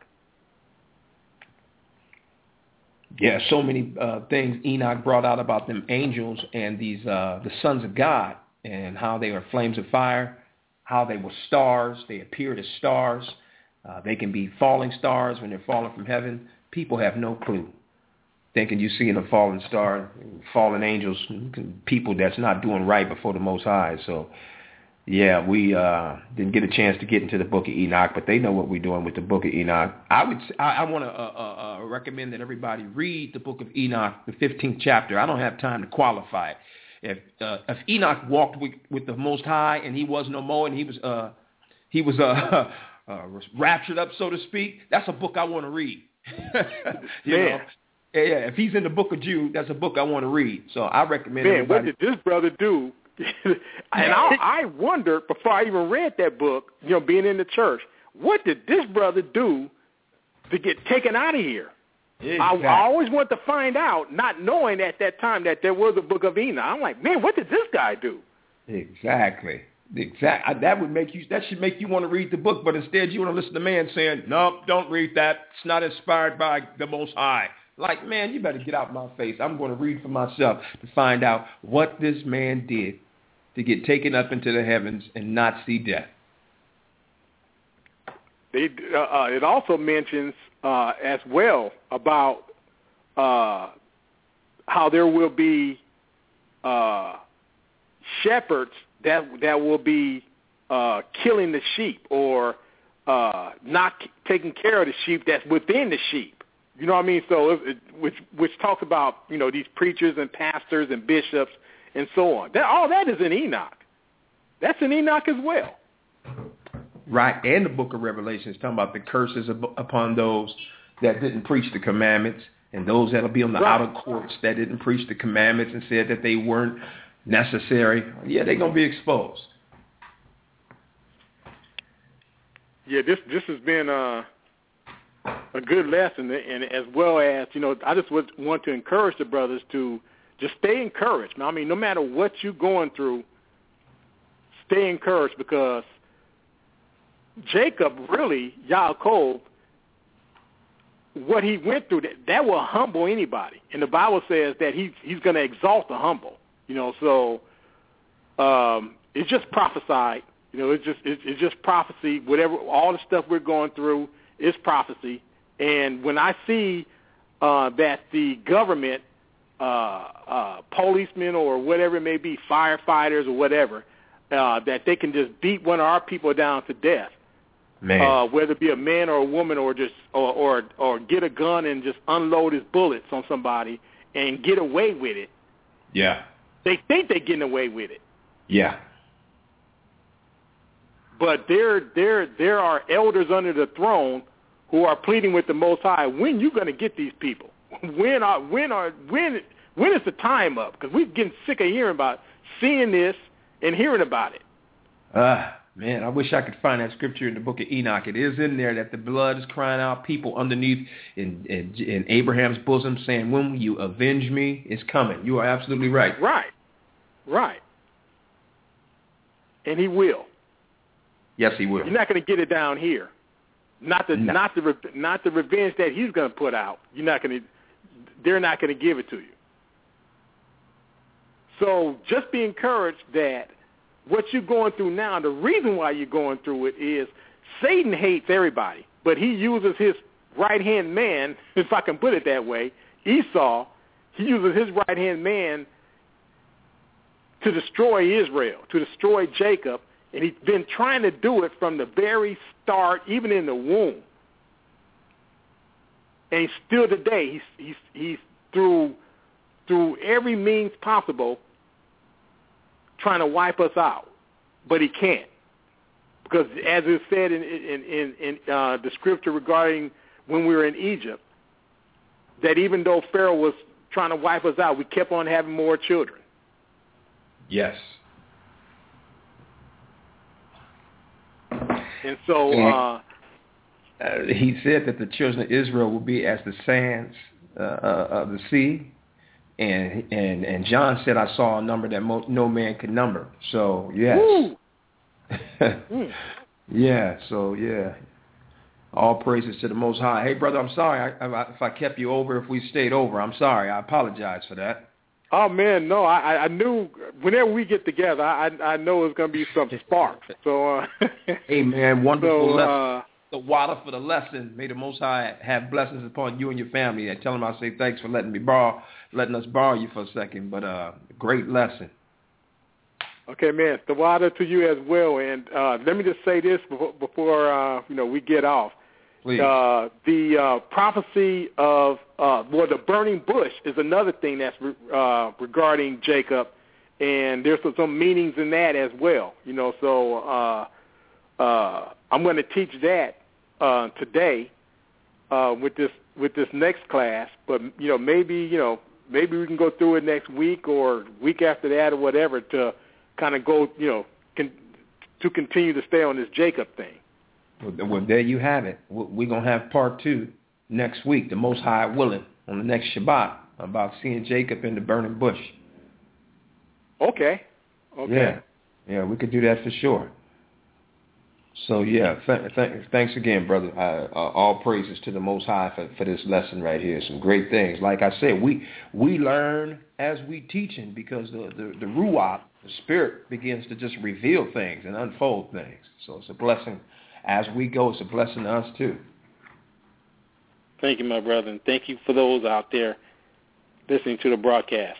Yeah, so many uh, things Enoch brought out about them angels and these uh, the sons of God, and how they are flames of fire, how they were stars. They appeared as stars. Uh, they can be falling stars when they're falling from heaven. People have no clue. Thinking you're seeing a fallen star, fallen angels, people that's not doing right before the Most High. So, yeah, we uh, didn't get a chance to get into the Book of Enoch, but they know what we're doing with the Book of Enoch. I would, I, I want to uh, uh, recommend that everybody read the Book of Enoch, the fifteenth chapter. I don't have time to qualify it. If uh, if Enoch walked with, with the Most High and he was no more and he was uh, he was uh, uh, raptured up, so to speak, that's a book I want to read. you Man. know. Yeah, yeah, if he's in the Book of Jude, that's a book I want to read. So I recommend Man, everybody. what did this brother do? and I, I wondered before I even read that book, you know, being in the church, what did this brother do to get taken out of here? Exactly. I, I always wanted to find out, not knowing at that time that there was a Book of Enoch. I'm like, man, what did this guy do? Exactly. Exactly. That would make you. That should make you want to read the book, but instead you want to listen to man saying, "No, don't read that. It's not inspired by the Most High." Like, man, you better get out my face. I'm going to read for myself to find out what this man did to get taken up into the heavens and not see death. They, uh, uh, it also mentions uh, as well about uh, how there will be uh, shepherds that that will be uh, killing the sheep or uh, not taking care of the sheep that's within the sheep. You know what I mean? So, it, it, which which talks about, you know, these preachers and pastors and bishops and so on. That all that is in Enoch. That's in Enoch as well. right, and the book of Revelation is talking about the curses ab- upon those that didn't preach the commandments, and those that will be on the right. outer courts that didn't preach the commandments and said that they weren't necessary. Yeah, they're going to be exposed. Yeah, this this has been uh, a good lesson, and as well as, you know, I just would want to encourage the brothers to just stay encouraged. I mean, no matter what you're going through, stay encouraged, because Jacob really, Yaakov, what he went through, that, that will humble anybody. And the Bible says that he, he's going to exalt the humble. You know, so um, it's just prophesied. You know, it's just it's, it's just prophecy. Whatever, all the stuff we're going through is prophecy. And when I see uh, that the government, uh, uh, policemen or whatever it may be, firefighters or whatever, uh, that they can just beat one of our people down to death, man. Uh, whether it be a man or a woman, or just or, or or get a gun and just unload his bullets on somebody and get away with it. Yeah. They think they're getting away with it. Yeah. But there, there, there are elders under the throne who are pleading with the Most High. When you going to get these people? When are, when are, when, when is the time up? Because we're getting sick of hearing about, seeing this and hearing about it. Ah, uh, man, I wish I could find that scripture in the book of Enoch. It is in there that the blood is crying out, people underneath in, in, in Abraham's bosom saying, when will you avenge me? It's coming. You are absolutely right. Right. Right. And he will. Yes, he will. You're not going to get it down here. Not the, no. not the, not the revenge that he's going to put out. You're not going to. They're not going to give it to you. So just be encouraged that what you're going through now, the reason why you're going through it is Satan hates everybody, but he uses his right-hand man, if I can put it that way, Esau, he uses his right-hand man to destroy Israel, to destroy Jacob, and he's been trying to do it from the very start, even in the womb. And he's still today, he's, he's, he's through, through every means possible trying to wipe us out, but he can't. Because as it said in, in, in, in uh, the scripture regarding when we were in Egypt, that even though Pharaoh was trying to wipe us out, we kept on having more children. Yes. And so uh, uh, he said that the children of Israel will be as the sands uh, uh, of the sea. And and and John said, I saw a number that mo- no man could number. So, yes. mm. Yeah, so, yeah. All praises to the Most High. Hey, brother, I'm sorry I, I, if I kept you over, if we stayed over. I'm sorry. I apologize for that. Oh, man, no, I, I knew whenever we get together, I I know it's going to be some sparks. So, uh, hey, man, wonderful so, lesson. Uh, the water for the lesson. May the Most High have blessings upon you and your family. And tell him I say thanks for letting me borrow, letting us borrow you for a second. But uh, great lesson. Okay, man, the water to you as well. And uh, let me just say this before, before uh, you know, we get off. Please. Uh, the uh, prophecy of, uh, well, the burning bush is another thing that's re- uh, regarding Jacob, and there's some, some meanings in that as well. You know, so uh, uh, I'm going to teach that uh, today uh, with this with this next class. But you know, maybe you know, maybe we can go through it next week or week after that or whatever to kind of go, you know, con- to continue to stay on this Jacob thing. Well, there you have it. We're going to have part two next week, the Most High willing, on the next Shabbat, about seeing Jacob in the burning bush. Okay. Okay. Yeah. Yeah, we could do that for sure. So, yeah, th- th- thanks again, brother. Uh, uh, all praises to the Most High for, for this lesson right here. Some great things. Like I said, we we learn as we teaching because the, the, the Ruach, the Spirit, begins to just reveal things and unfold things. So it's a blessing. As we go, it's a blessing to us, too. Thank you, my brother, and thank you for those out there listening to the broadcast.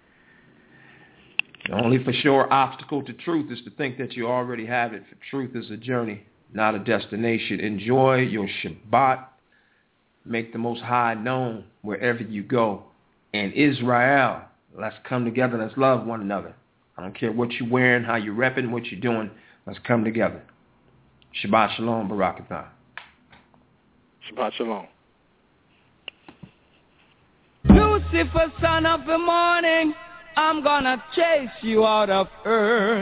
The only for sure obstacle to truth is to think that you already have it. For truth is a journey, not a destination. Enjoy your Shabbat. Make the Most High known wherever you go. And Israel, let's come together. Let's love one another. I don't care what you're wearing, how you're repping, what you're doing. Let's come together. Shabbat Shalom, Barakatah. Shabbat Shalom. Lucifer, son of the morning, I'm gonna chase you out of earth.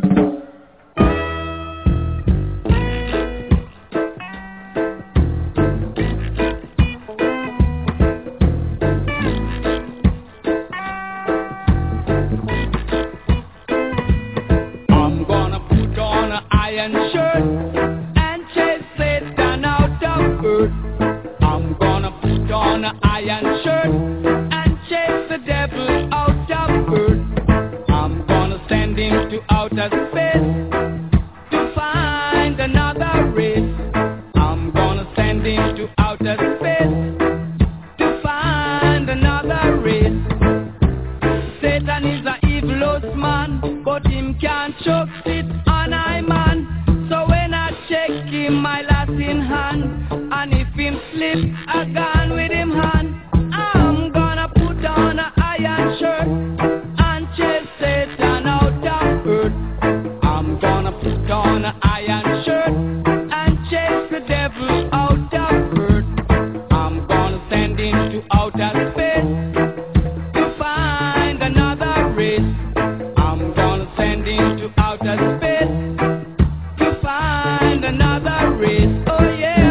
I'm gonna put on an iron shirt and chase Satan out of earth. I'm gonna put on an iron shirt and chase the devil out of earth. I'm gonna send him to outer space to find another race. I'm gonna send him to outer space to find another race. Satan is a evilous man, but him can't choke it on I man. So when I check him, my last in hand, and if him slip, I gone with him hand. I'm gonna put on an iron shirt and chase Satan out of earth. I'm gonna put on an iron shirt and chase the devil out of earth. I'm gonna send him to outer space to find another race. I'm gonna send him to outer space to find another race. Oh yeah.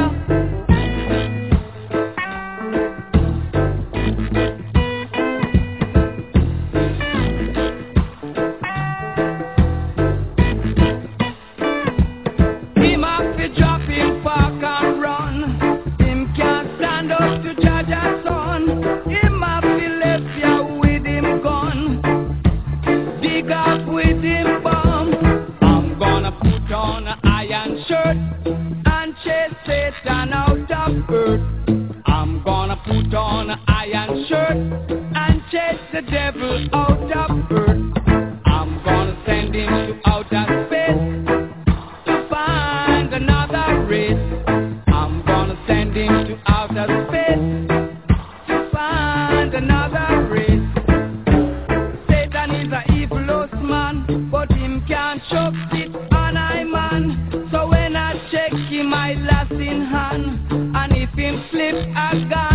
Him have to drop him park and run. Him can't stand up to judge a son. Him have to left ya with him gun. Dig up with him bomb. I'm gonna put on an iron shirt and chase Satan out of earth. I'm gonna put on an iron shirt and chase the devil out of earth. I'm gonna send him to outer space to find another race. I'm gonna send him to outer space to find another race. Satan is a evilous man, but him can't choke it on I man. So when I check him, I last in hand, and if him slip, I got